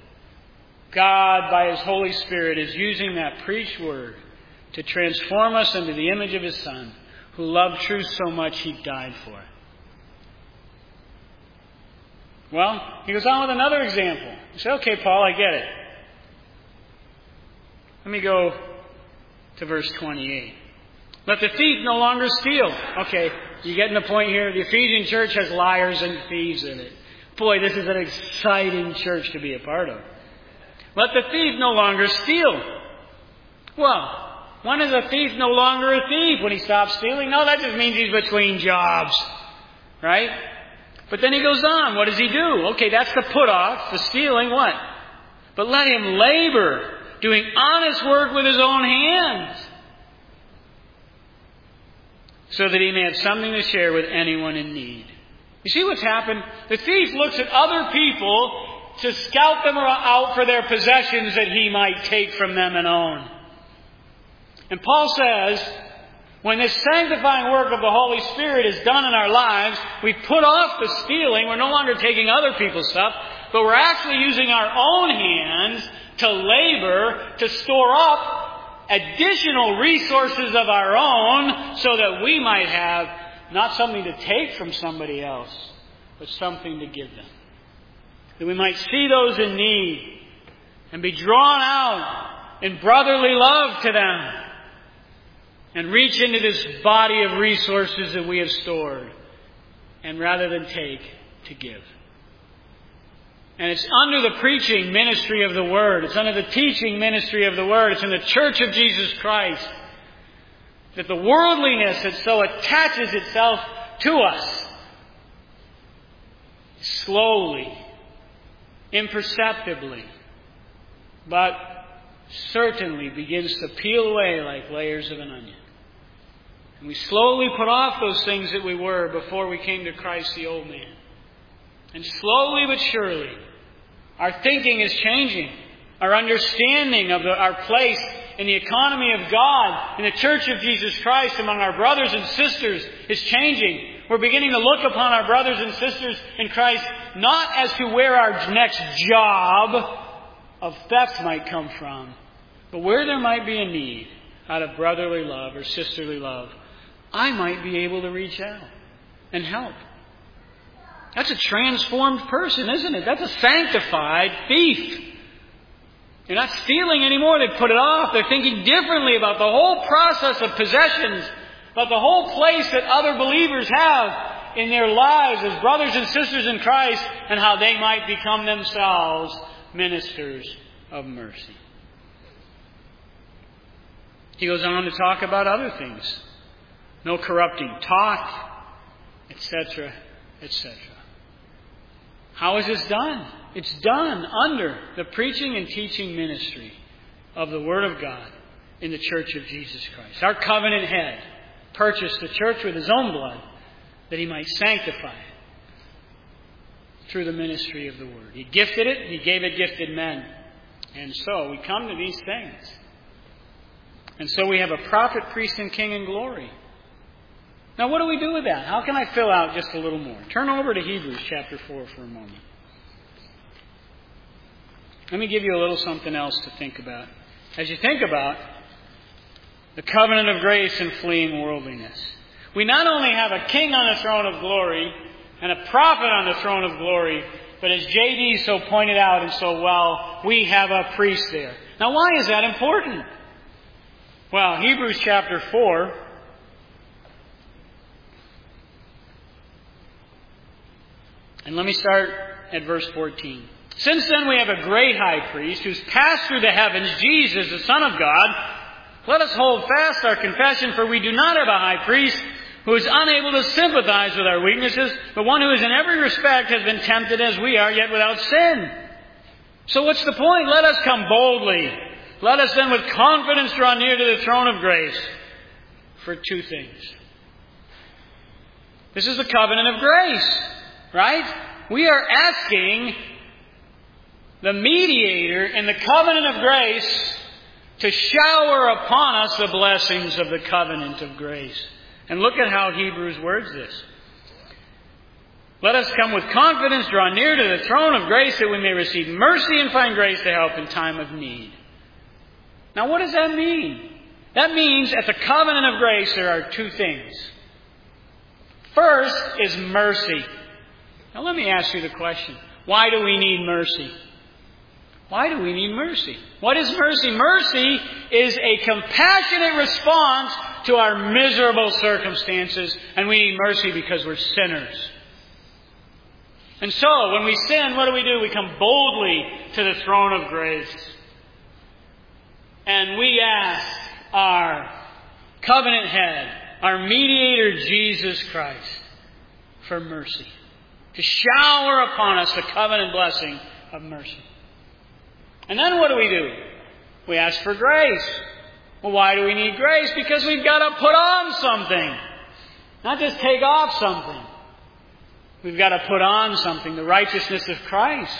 God, by His Holy Spirit, is using that preached Word to transform us into the image of His Son, who loved truth so much He died for it. Well, he goes on with another example. You say, okay, Paul, I get it. Let me go to verse twenty-eight. Let the thief no longer steal. Okay, you getting the point here? The Ephesian church has liars and thieves in it. Boy, this is an exciting church to be a part of. Let the thief no longer steal. Well, when is a thief no longer a thief? When he stops stealing? No, that just means he's between jobs. Right? But then he goes on. What does he do? Okay, that's the put off, the stealing. What? But let him labor, doing honest work with his own hands, so that he may have something to share with anyone in need. You see what's happened? The thief looks at other people to scout them out for their possessions that he might take from them and own. And Paul says, when this sanctifying work of the Holy Spirit is done in our lives, we put off the stealing. We're no longer taking other people's stuff, but we're actually using our own hands to labor, to store up additional resources of our own so that we might have not something to take from somebody else, but something to give them. That we might see those in need and be drawn out in brotherly love to them. And reach into this body of resources that we have stored. And rather than take, to give. And it's under the preaching ministry of the Word. It's under the teaching ministry of the Word. It's in the church of Jesus Christ that the worldliness that so attaches itself to us slowly, imperceptibly, but certainly begins to peel away like layers of an onion. And we slowly put off those things that we were before we came to Christ, the old man. And slowly but surely, our thinking is changing. Our understanding of the, our place in the economy of God, in the church of Jesus Christ, among our brothers and sisters, is changing. We're beginning to look upon our brothers and sisters in Christ not as to where our next job of theft might come from. But where there might be a need out of brotherly love or sisterly love, I might be able to reach out and help. That's a transformed person, isn't it? That's a sanctified thief. They're not stealing anymore. They put it off. They're thinking differently about the whole process of possessions, about the whole place that other believers have in their lives as brothers and sisters in Christ, and how they might become themselves ministers of mercy. He goes on to talk about other things. No corrupting talk, et cetera, et cetera. How is this done? It's done under the preaching and teaching ministry of the Word of God in the Church of Jesus Christ. Our covenant head purchased the church with His own blood that He might sanctify it through the ministry of the Word. He gifted it. He gave it gifted men. And so we come to these things. And so we have a prophet, priest, and king in glory. Now what do we do with that? How can I fill out just a little more? Turn over to Hebrews chapter four for a moment. Let me give you a little something else to think about. As you think about the covenant of grace and fleeing worldliness, we not only have a king on the throne of glory and a prophet on the throne of glory, but as J D so pointed out and so well, we have a priest there. Now why is that important? Well, Hebrews chapter four, and let me start at verse fourteen. Since then we have a great high priest who's passed through the heavens, Jesus, the Son of God. Let us hold fast our confession, for we do not have a high priest who is unable to sympathize with our weaknesses, but one who is in every respect has been tempted as we are, yet without sin. So what's the point? Let us come boldly. Let us then with confidence draw near to the throne of grace for two things. This is the covenant of grace, right? We are asking the mediator in the covenant of grace to shower upon us the blessings of the covenant of grace. And look at how Hebrews words this. Let us come with confidence, draw near to the throne of grace, that we may receive mercy and find grace to help in time of need. Now what does that mean? That means at the covenant of grace there are two things. First is mercy. Now let me ask you the question. Why do we need mercy? Why do we need mercy? What is mercy? Mercy is a compassionate response to our miserable circumstances. And we need mercy because we're sinners. And so, when we sin, what do we do? We come boldly to the throne of grace. And we ask our covenant head, our mediator, Jesus Christ, for mercy. To shower upon us the covenant blessing of mercy. And then what do we do? We ask for grace. Well, why do we need grace? Because we've got to put on something. Not just take off something. We've got to put on something, the righteousness of Christ.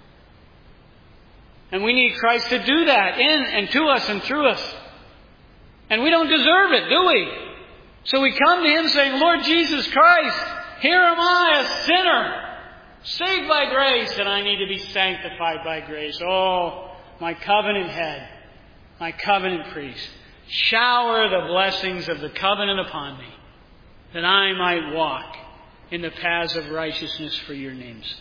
And we need Christ to do that in and to us and through us. And we don't deserve it, do we? So we come to Him saying, Lord Jesus Christ, here am I, a sinner, saved by grace, and I need to be sanctified by grace. Oh, my covenant head, my covenant priest, shower the blessings of the covenant upon me, that I might walk in the paths of righteousness for your name's sake.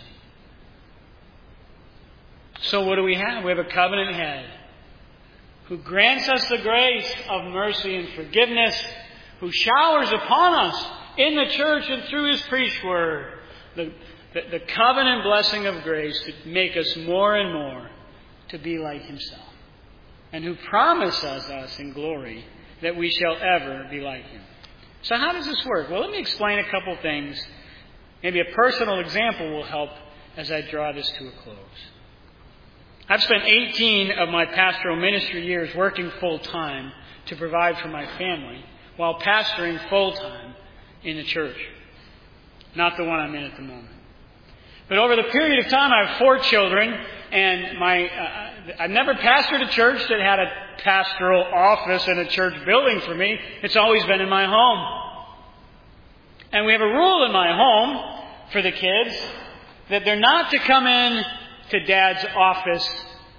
So what do we have? We have a covenant head who grants us the grace of mercy and forgiveness, who showers upon us in the church and through His preached word the, the, the covenant blessing of grace to make us more and more to be like Himself. And who promises us in glory that we shall ever be like Him. So how does this work? Well, let me explain a couple things. Maybe a personal example will help as I draw this to a close. I've spent eighteen of my pastoral ministry years working full-time to provide for my family while pastoring full-time in the church. Not the one I'm in at the moment. But over the period of time, I have four children, and my uh, I've never pastored a church that had a pastoral office and a church building for me. It's always been in my home. And we have a rule in my home for the kids that they're not to come in to Dad's office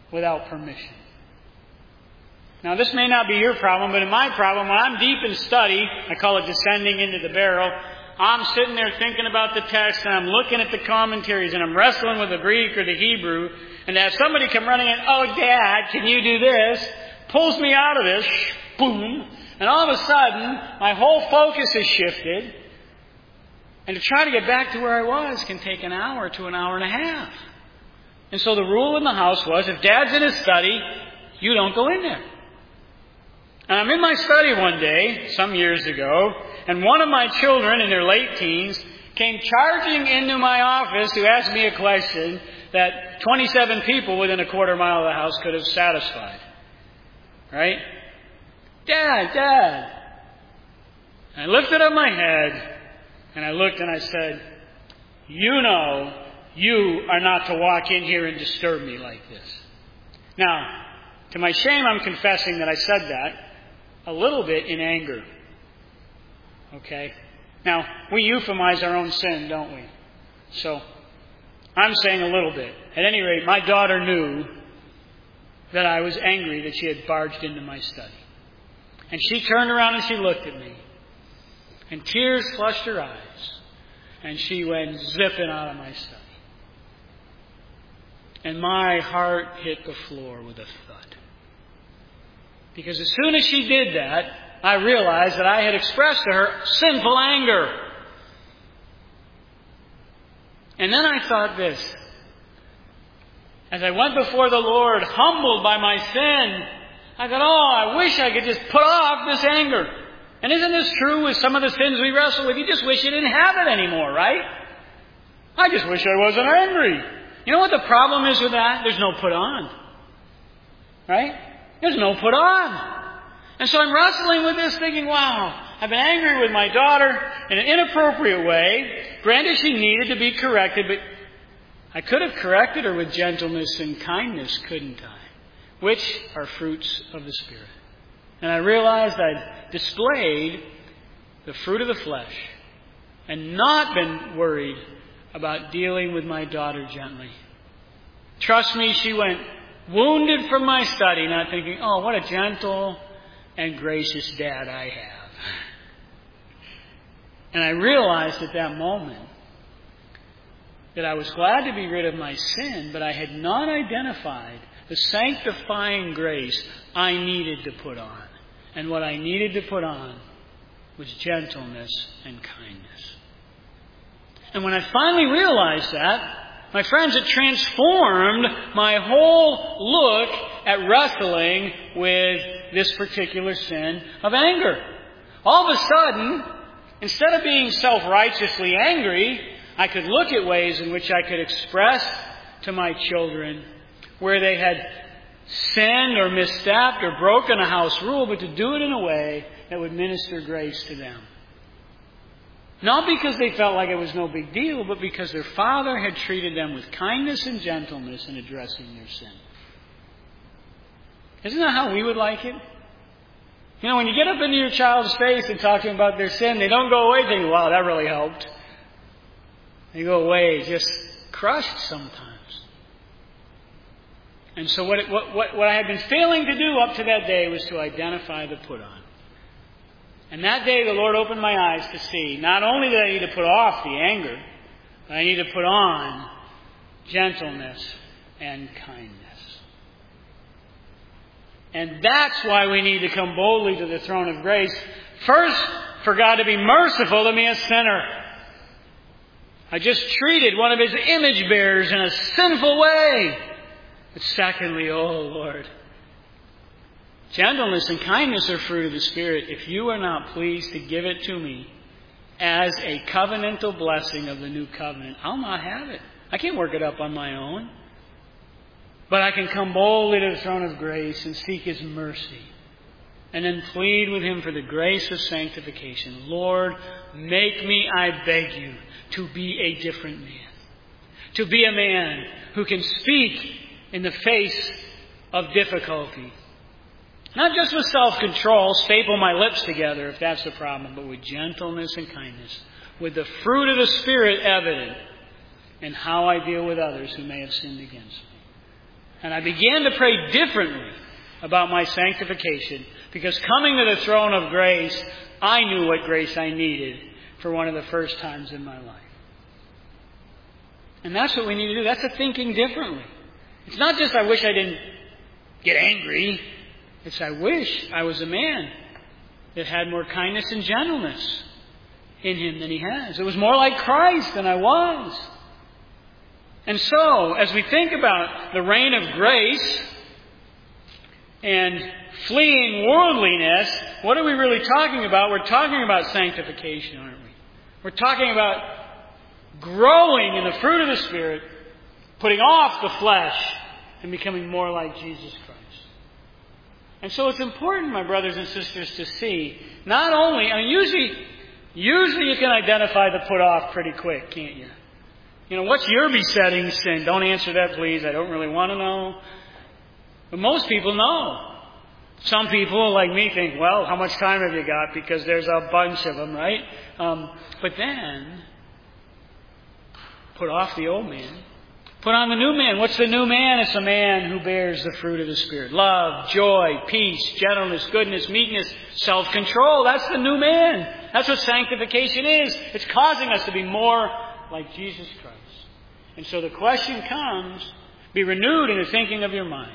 without permission. Now, this may not be your problem, but in my problem, when I'm deep in study, I call it descending into the barrel, I'm sitting there thinking about the text, and I'm looking at the commentaries, and I'm wrestling with the Greek or the Hebrew, and to have somebody come running in, oh, Dad, can you do this? Pulls me out of this, boom, and all of a sudden, my whole focus is shifted, and to try to get back to where I was can take an hour to an hour and a half. And so the rule in the house was, if Dad's in his study, you don't go in there. And I'm in my study one day, some years ago, and one of my children in their late teens came charging into my office to ask me a question that twenty-seven people within a quarter mile of the house could have satisfied. Right? Dad, Dad. And I lifted up my head, and I looked and I said, you know you are not to walk in here and disturb me like this. Now, to my shame, I'm confessing that I said that a little bit in anger. Okay? Now, we euphemize our own sin, don't we? So, I'm saying a little bit. At any rate, my daughter knew that I was angry that she had barged into my study. And she turned around and she looked at me. And tears flushed her eyes. And she went zipping out of my study. And my heart hit the floor with a thud. Because as soon as she did that, I realized that I had expressed to her sinful anger. And then I thought this. As I went before the Lord, humbled by my sin, I thought, oh, I wish I could just put off this anger. And isn't this true with some of the sins we wrestle with? You just wish you didn't have it anymore, right? I just wish I wasn't angry. You know what the problem is with that? There's no put on. Right? There's no put on. And so I'm wrestling with this thinking, wow, I've been angry with my daughter in an inappropriate way. Granted, she needed to be corrected, but I could have corrected her with gentleness and kindness, couldn't I? Which are fruits of the Spirit. And I realized I'd displayed the fruit of the flesh and not been worried about dealing with my daughter gently. Trust me, she went wounded from my study, not thinking, oh, what a gentle and gracious dad I have. And I realized at that moment that I was glad to be rid of my sin, but I had not identified the sanctifying grace I needed to put on. And what I needed to put on was gentleness and kindness. And when I finally realized that, my friends, it transformed my whole look at wrestling with this particular sin of anger. All of a sudden, instead of being self-righteously angry, I could look at ways in which I could express to my children where they had sinned or misstepped or broken a house rule, but to do it in a way that would minister grace to them. Not because they felt like it was no big deal, but because their father had treated them with kindness and gentleness in addressing their sin. Isn't that how we would like it? You know, when you get up into your child's face and talking about their sin, they don't go away thinking, wow, that really helped. They go away just crushed sometimes. And so what, it, what, what, what I had been failing to do up to that day was to identify the put on. And that day the Lord opened my eyes to see not only that I need to put off the anger, but I need to put on gentleness and kindness. And that's why we need to come boldly to the throne of grace. First, for God to be merciful to me, a sinner. I just treated one of His image bearers in a sinful way. But secondly, oh Lord, gentleness and kindness are fruit of the Spirit. If you are not pleased to give it to me as a covenantal blessing of the new covenant, I'll not have it. I can't work it up on my own. But I can come boldly to the throne of grace and seek His mercy. And then plead with Him for the grace of sanctification. Lord, make me, I beg you, to be a different man. To be a man who can speak in the face of difficulty. Not just with self-control, staple my lips together if that's the problem, but with gentleness and kindness. With the fruit of the Spirit evident in how I deal with others who may have sinned against me. And I began to pray differently about my sanctification, because coming to the throne of grace, I knew what grace I needed for one of the first times in my life. And that's what we need to do. That's a thinking differently. It's not just I wish I didn't get angry. It's I wish I was a man that had more kindness and gentleness in him than he has. It was more like Christ than I was. And so, as we think about the reign of grace and fleeing worldliness, what are we really talking about? We're talking about sanctification, aren't we? We're talking about growing in the fruit of the Spirit, putting off the flesh, and becoming more like Jesus Christ. And so it's important, my brothers and sisters, to see not only, I mean, usually, usually you can identify the put off pretty quick, can't you? You know, what's your besetting sin? Don't answer that, please. I don't really want to know. But most people know. Some people, like me, think, well, how much time have you got? Because there's a bunch of them, right? Um, but then, put off the old man. Put on the new man. What's the new man? It's a man who bears the fruit of the Spirit. Love, joy, peace, gentleness, goodness, meekness, self-control. That's the new man. That's what sanctification is. It's causing us to be more like Jesus Christ. And so the question comes, be renewed in the thinking of your mind.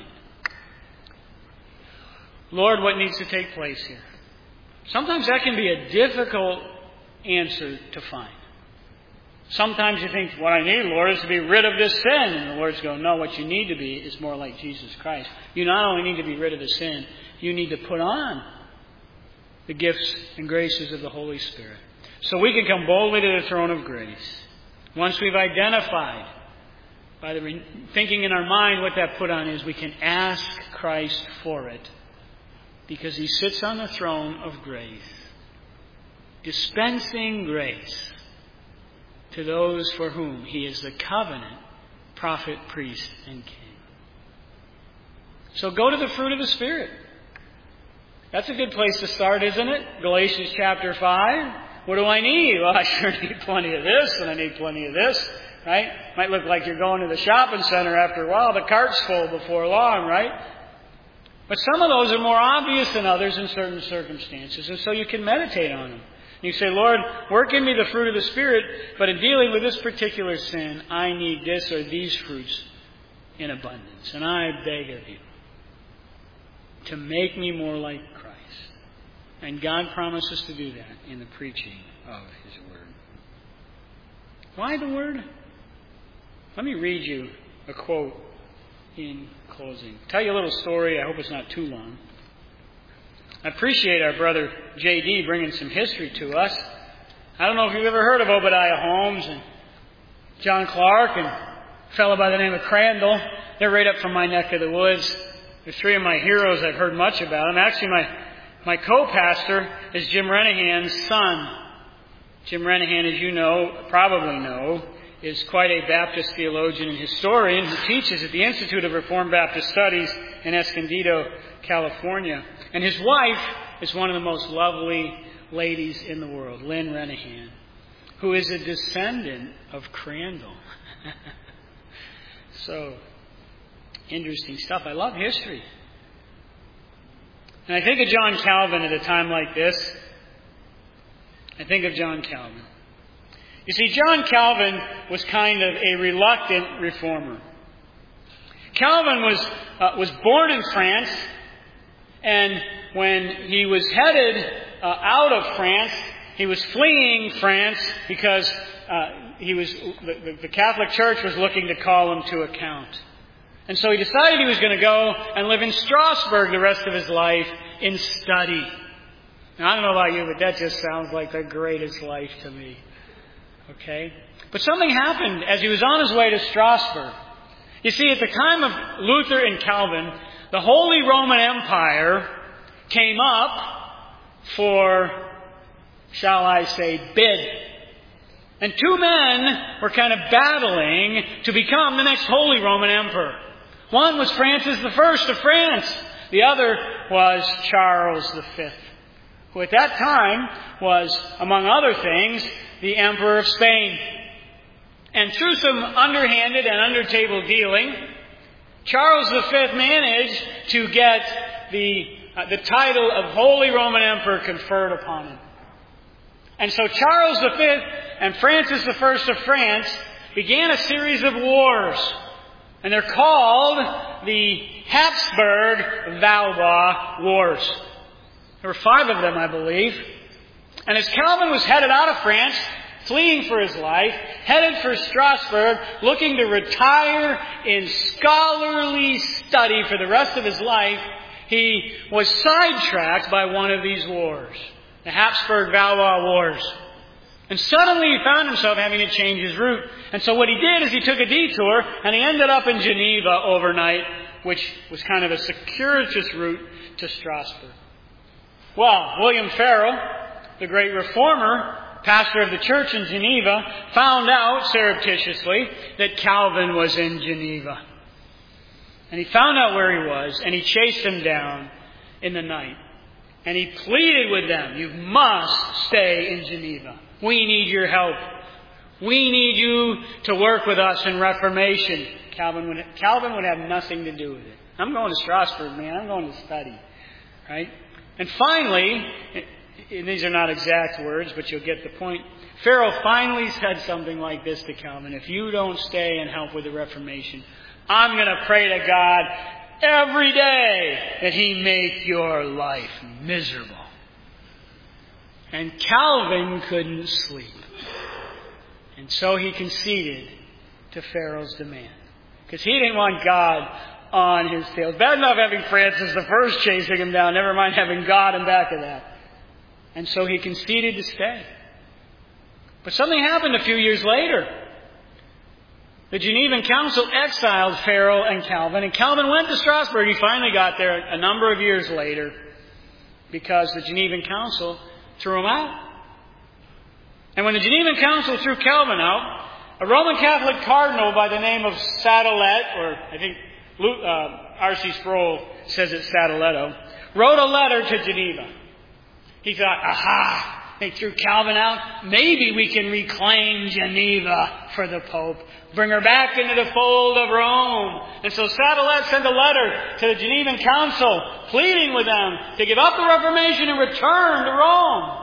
Lord, what needs to take place here? Sometimes that can be a difficult answer to find. Sometimes you think, what I need, Lord, is to be rid of this sin. And the Lord's going, no, what you need to be is more like Jesus Christ. You not only need to be rid of the sin, you need to put on the gifts and graces of the Holy Spirit. So we can come boldly to the throne of grace. Once we've identified, by the thinking in our mind what that put on is, we can ask Christ for it. Because He sits on the throne of grace, dispensing grace to those for whom He is the covenant, prophet, priest, and king. So go to the fruit of the Spirit. That's a good place to start, isn't it? Galatians chapter five. What do I need? Well, I sure need plenty of this, and I need plenty of this, right? Might look like you're going to the shopping center after a while. The cart's full before long, right? But some of those are more obvious than others in certain circumstances, and so you can meditate on them. You say, Lord, work in me the fruit of the Spirit, but in dealing with this particular sin, I need this or these fruits in abundance. And I beg of you to make me more like Christ. And God promises to do that in the preaching of His Word. Why the Word? Let me read you a quote in closing. Tell you a little story. I hope it's not too long. I appreciate our brother J D bringing some history to us. I don't know if you've ever heard of Obadiah Holmes and John Clark and a fellow by the name of Crandall. They're right up from my neck of the woods. They're three of my heroes I've heard much about. And actually, my, my co-pastor is Jim Renihan's son. Jim Renihan, as you know, probably know, is quite a Baptist theologian and historian who teaches at the Institute of Reformed Baptist Studies in Escondido, California. And his wife is one of the most lovely ladies in the world, Lynn Renihan, who is a descendant of Crandall. So, interesting stuff. I love history. And I think of John Calvin at a time like this. I think of John Calvin. You see, John Calvin was kind of a reluctant reformer. Calvin was uh, was born in France, and when he was headed uh, out of France, he was fleeing France because uh, he was the, the Catholic Church was looking to call him to account. And so he decided he was going to go and live in Strasbourg the rest of his life in study. Now, I don't know about you, but that just sounds like the greatest life to me. Okay? But something happened as he was on his way to Strasbourg. You see, at the time of Luther and Calvin, the Holy Roman Empire came up for, shall I say, bid. And two men were kind of battling to become the next Holy Roman Emperor. One was Francis the First of France. The other was Charles the Fifth, who at that time was, among other things, the Emperor of Spain. And through some underhanded and under-table dealing, Charles the Fifth managed to get the, uh, the title of Holy Roman Emperor conferred upon him. And so Charles the Fifth and Francis the First of France began a series of wars. And they're called the Habsburg-Valois Wars. There were five of them, I believe. And as Calvin was headed out of France, fleeing for his life, headed for Strasbourg, looking to retire in scholarly study for the rest of his life, he was sidetracked by one of these wars, the Habsburg-Valois Wars. And suddenly he found himself having to change his route. And so what he did is he took a detour and he ended up in Geneva overnight, which was kind of a circuitous route to Strasbourg. Well, William Farel, the great reformer, pastor of the church in Geneva, found out surreptitiously that Calvin was in Geneva. And he found out where he was, and he chased him down in the night. And he pleaded with them, you must stay in Geneva. We need your help. We need you to work with us in Reformation. Calvin would, Calvin would have nothing to do with it. I'm going to Strasbourg, man. I'm going to study. Right? And finally, and these are not exact words, but you'll get the point. Farel finally said something like this to Calvin. If you don't stay and help with the Reformation, I'm going to pray to God every day that He make your life miserable. And Calvin couldn't sleep. And so he conceded to Farel's demand. Because he didn't want God on his tail. It's bad enough having Francis the First chasing him down, never mind having God in back of that. And so he conceded to stay. But something happened a few years later. The Genevan Council exiled Farel and Calvin, and Calvin went to Strasbourg. He finally got there a number of years later because the Genevan Council threw him out. And when the Genevan Council threw Calvin out, a Roman Catholic cardinal by the name of Sadolet, or I think uh, R C Sproul says it's Sadoletto, wrote a letter to Geneva. He thought, aha, they threw Calvin out. Maybe we can reclaim Geneva for the Pope. Bring her back into the fold of Rome. And so Sadolet sent a letter to the Genevan Council pleading with them to give up the Reformation and return to Rome.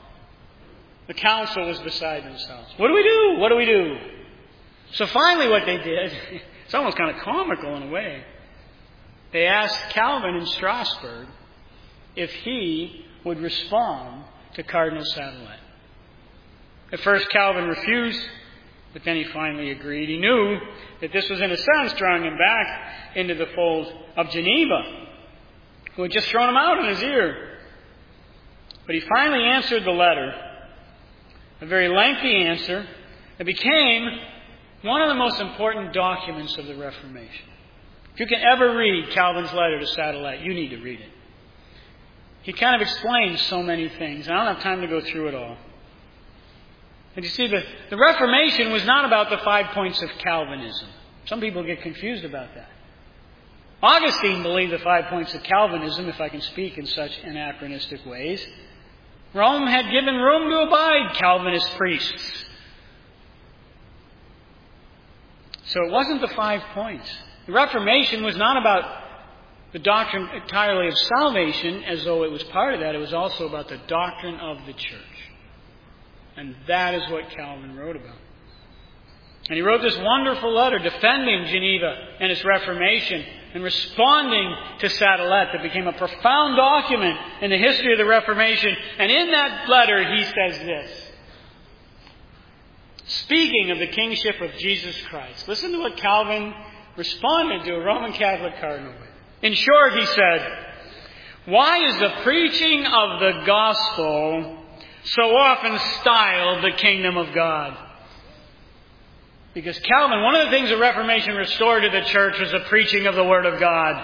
The council was beside themselves. What do we do? What do we do? So finally what they did, it's almost kind of comical in a way. They asked Calvin in Strasbourg if he would respond to Cardinal Sadolet. At first Calvin refused, but then he finally agreed. He knew that this was in a sense drawing him back into the fold of Geneva, who had just thrown him out in his ear. But he finally answered the letter, a very lengthy answer that became one of the most important documents of the Reformation. If you can ever read Calvin's letter to Sadolet, you need to read it. He kind of explains so many things. I don't have time to go through it all. And you see, the, the Reformation was not about the five points of Calvinism. Some people get confused about that. Augustine believed the five points of Calvinism, if I can speak in such anachronistic ways. Rome had given room to abide Calvinist priests. So it wasn't the five points. The Reformation was not about the doctrine entirely of salvation, as though it was part of that. It was also about the doctrine of the church. And that is what Calvin wrote about. And he wrote this wonderful letter defending Geneva and its Reformation and responding to Sadolet that became a profound document in the history of the Reformation. And in that letter he says this, speaking of the kingship of Jesus Christ. Listen to what Calvin responded to a Roman Catholic cardinal with. In short, he said, why is the preaching of the gospel so often styled the kingdom of God? Because Calvin, one of the things the Reformation restored to the church was the preaching of the Word of God.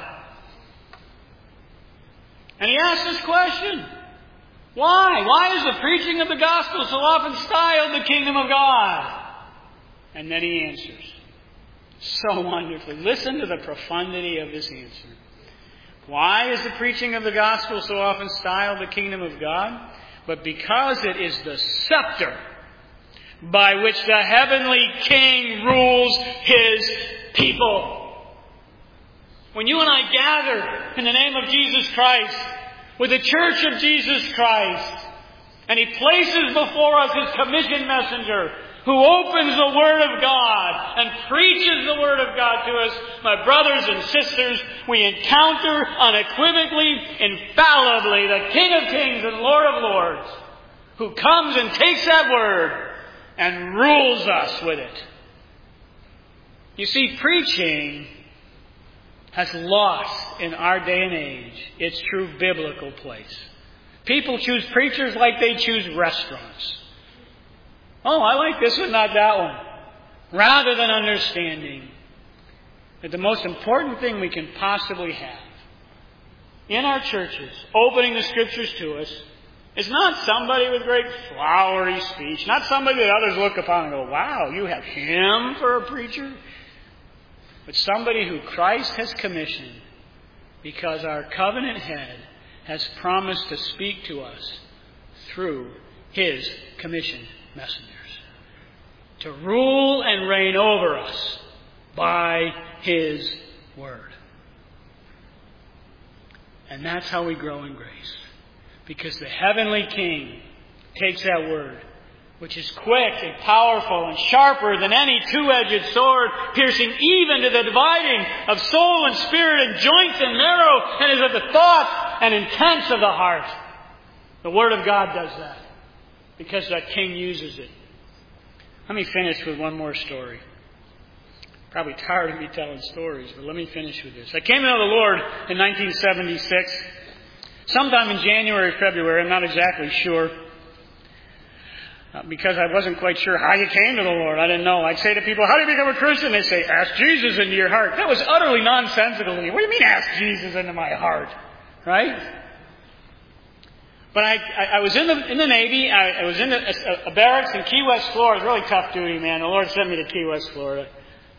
And he asked this question. Why? Why is the preaching of the gospel so often styled the kingdom of God? And then he answers so wonderfully. Listen to the profundity of this answer. Why is the preaching of the gospel so often styled the kingdom of God? But because it is the scepter by which the heavenly King rules His people. When you and I gather in the name of Jesus Christ, with the church of Jesus Christ, and He places before us His commissioned messenger, who opens the Word of God and preaches the Word of God to us, my brothers and sisters, we encounter unequivocally, infallibly, the King of Kings and Lord of Lords, who comes and takes that Word and rules us with it. You see, preaching has lost in our day and age its true biblical place. People choose preachers like they choose restaurants. Oh, I like this one, not that one. Rather than understanding that the most important thing we can possibly have in our churches, opening the Scriptures to us, is not somebody with great flowery speech, not somebody that others look upon and go, wow, you have him for a preacher? But somebody who Christ has commissioned because our covenant head has promised to speak to us through His commissioned messengers. To rule and reign over us by His Word. And that's how we grow in grace. Because the heavenly King takes that Word, which is quick and powerful and sharper than any two-edged sword, piercing even to the dividing of soul and spirit and joints and marrow, and is of the thoughts and intents of the heart. The Word of God does that, because that King uses it. Let me finish with one more story. Probably tired of me telling stories, but let me finish with this. I came to know the Lord in nineteen seventy-six. Sometime in January or February, I'm not exactly sure. Uh, because I wasn't quite sure how you came to the Lord. I didn't know. I'd say to people, how do you become a Christian? They say, ask Jesus into your heart. That was utterly nonsensical to me. What do you mean, ask Jesus into my heart? Right? But I, I, I was in the in the Navy. I, I was in a, a, a barracks in Key West, Florida. It was really tough duty, man. The Lord sent me to Key West, Florida.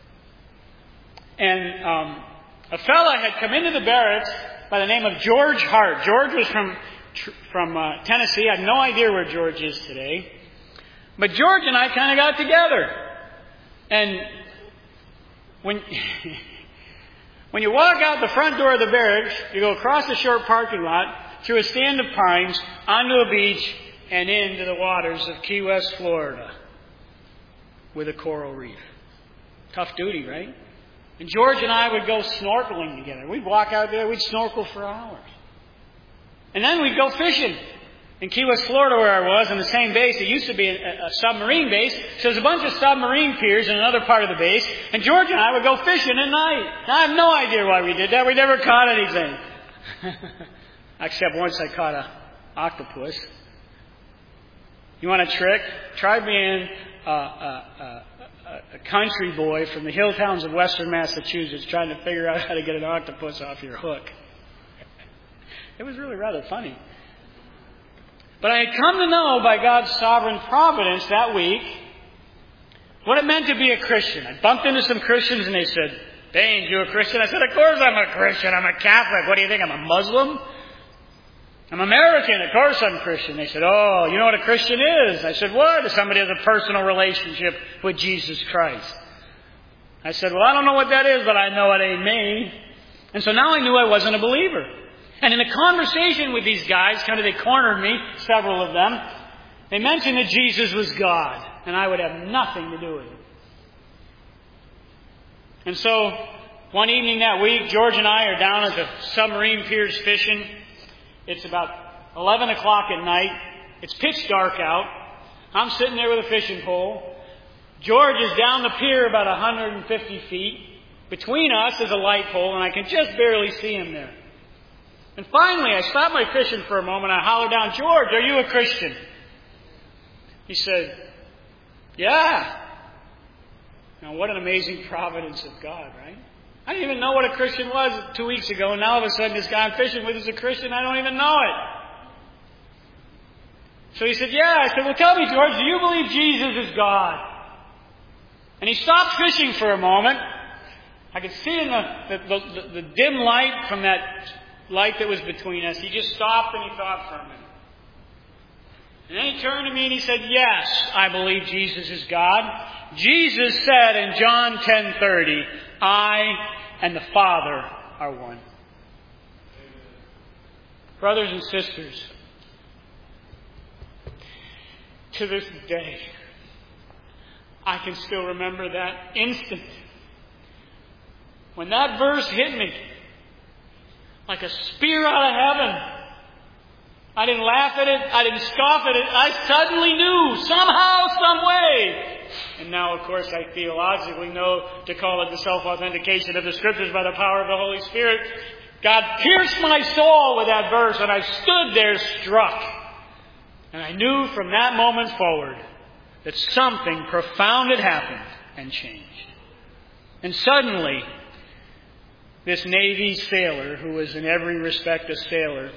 And um, a fella had come into the barracks by the name of George Hart. George was from from uh, Tennessee. I have no idea where George is today. But George and I kind of got together. And when when you walk out the front door of the barracks, you go across a short parking lot, through a stand of pines, onto a beach, and into the waters of Key West, Florida, with a coral reef. Tough duty, right? And George and I would go snorkeling together. We'd walk out there, we'd snorkel for hours. And then we'd go fishing. In Key West, Florida, where I was, on the same base, it used to be a, a submarine base. So there's a bunch of submarine piers in another part of the base. And George and I would go fishing at night. Now, I have no idea why we did that. We never caught anything. Except once I caught an octopus. You want a trick? Try being a, a, a, a country boy from the hill towns of western Massachusetts trying to figure out how to get an octopus off your hook. It was really rather funny. But I had come to know by God's sovereign providence that week what it meant to be a Christian. I bumped into some Christians and they said, Dane, you a Christian? I said, of course I'm a Christian. I'm a Catholic. What do you think? I'm a Muslim? I'm American. Of course I'm Christian. They said, oh, you know what a Christian is? I said, what? If somebody has a personal relationship with Jesus Christ. I said, well, I don't know what that is, but I know it ain't me. And so now I knew I wasn't a believer. And in a conversation with these guys, kind of they cornered me, several of them, they mentioned that Jesus was God, and I would have nothing to do with it. And so, one evening that week, George and I are down at the submarine piers fishing. It's about eleven o'clock at night. It's pitch dark out. I'm sitting there with a fishing pole. George is down the pier about one hundred fifty feet. Between us is a light pole, and I can just barely see him there. And finally, I stopped my fishing for a moment. I hollered down, George, are you a Christian? He said, yeah. Now, what an amazing providence of God, right? I didn't even know what a Christian was two weeks ago, and now all of a sudden this guy I'm fishing with is a Christian. I don't even know it. So he said, yeah. I said, well, tell me, George, do you believe Jesus is God? And he stopped fishing for a moment. I could see in the, the, the, the dim light from that light that was between us. He just stopped and he thought for a minute. And then he turned to me and he said, yes, I believe Jesus is God. Jesus said in John ten thirty, I and the Father are one. Brothers and sisters, to this day, I can still remember that instant when that verse hit me like a spear out of heaven. I didn't laugh at it. I didn't scoff at it. I suddenly knew, somehow, some way. And now, of course, I theologically know to call it the self-authentication of the Scriptures by the power of the Holy Spirit. God pierced my soul with that verse, and I stood there struck. And I knew from that moment forward that something profound had happened and changed. And suddenly, this Navy sailor, who was in every respect a sailor,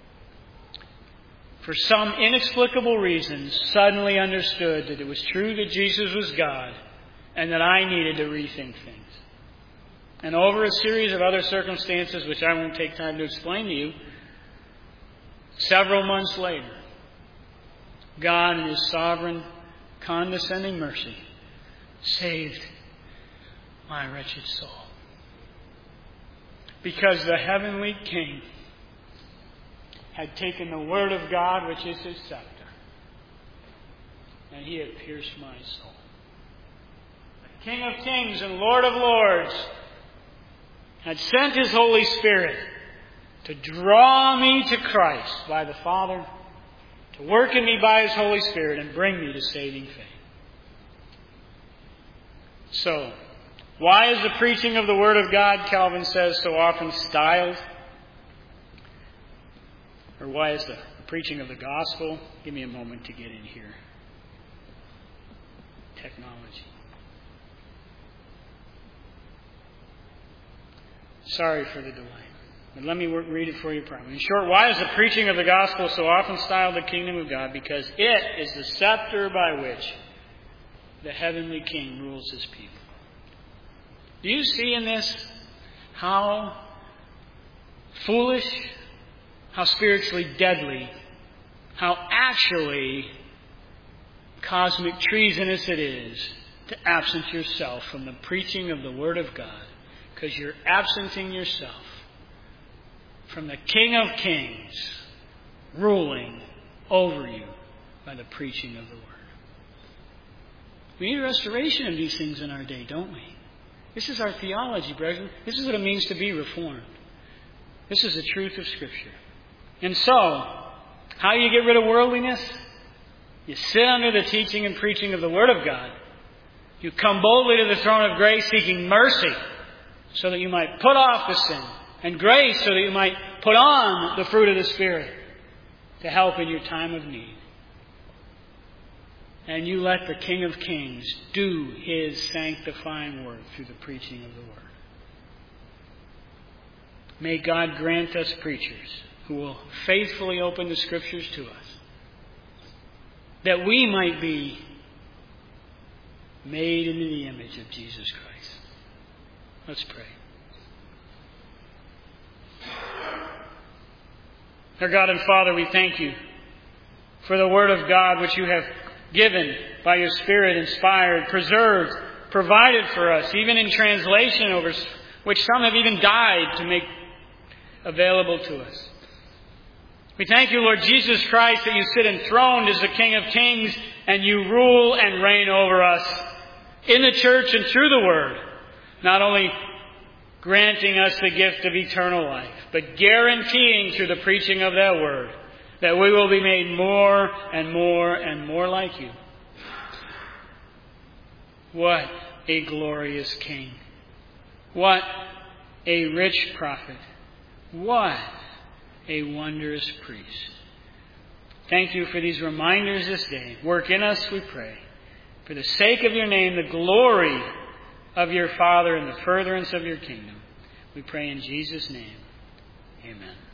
for some inexplicable reason, suddenly understood that it was true that Jesus was God and that I needed to rethink things. And over a series of other circumstances, which I won't take time to explain to you, several months later, God in His sovereign, condescending mercy saved my wretched soul. Because the heavenly King had taken the Word of God, which is His scepter, and He had pierced my soul. The King of Kings and Lord of Lords had sent His Holy Spirit to draw me to Christ by the Father, to work in me by His Holy Spirit, and bring me to saving faith. So, why is the preaching of the Word of God, Calvin says, so often styled? Or why is the preaching of the gospel? Give me a moment to get in here. Technology. Sorry for the delay. But let me read it for you properly. In short, why is the preaching of the gospel so often styled the kingdom of God? Because it is the scepter by which the heavenly King rules His people. Do you see in this how foolish, how spiritually deadly, how actually cosmic treasonous it is to absent yourself from the preaching of the Word of God? Because you're absenting yourself from the King of Kings ruling over you by the preaching of the Word. We need a restoration of these things in our day, don't we? This is our theology, brethren. This is what it means to be reformed. This is the truth of Scripture. And so, how do you get rid of worldliness? You sit under the teaching and preaching of the Word of God. You come boldly to the throne of grace seeking mercy so that you might put off the sin, and grace so that you might put on the fruit of the Spirit to help in your time of need. And you let the King of Kings do His sanctifying work through the preaching of the Word. May God grant us preachers who will faithfully open the Scriptures to us, that we might be made into the image of Jesus Christ. Let's pray. Our God and Father, we thank You for the Word of God which You have given by Your Spirit, inspired, preserved, provided for us, even in translation, over which some have even died to make available to us. We thank You, Lord Jesus Christ, that You sit enthroned as the King of Kings and You rule and reign over us in the church and through the Word, not only granting us the gift of eternal life, but guaranteeing through the preaching of that Word that we will be made more and more and more like You. What a glorious King. What a rich prophet. What a wondrous priest. Thank You for these reminders this day. Work in us, we pray, for the sake of Your name, the glory of Your Father, and the furtherance of Your kingdom. We pray in Jesus' name. Amen.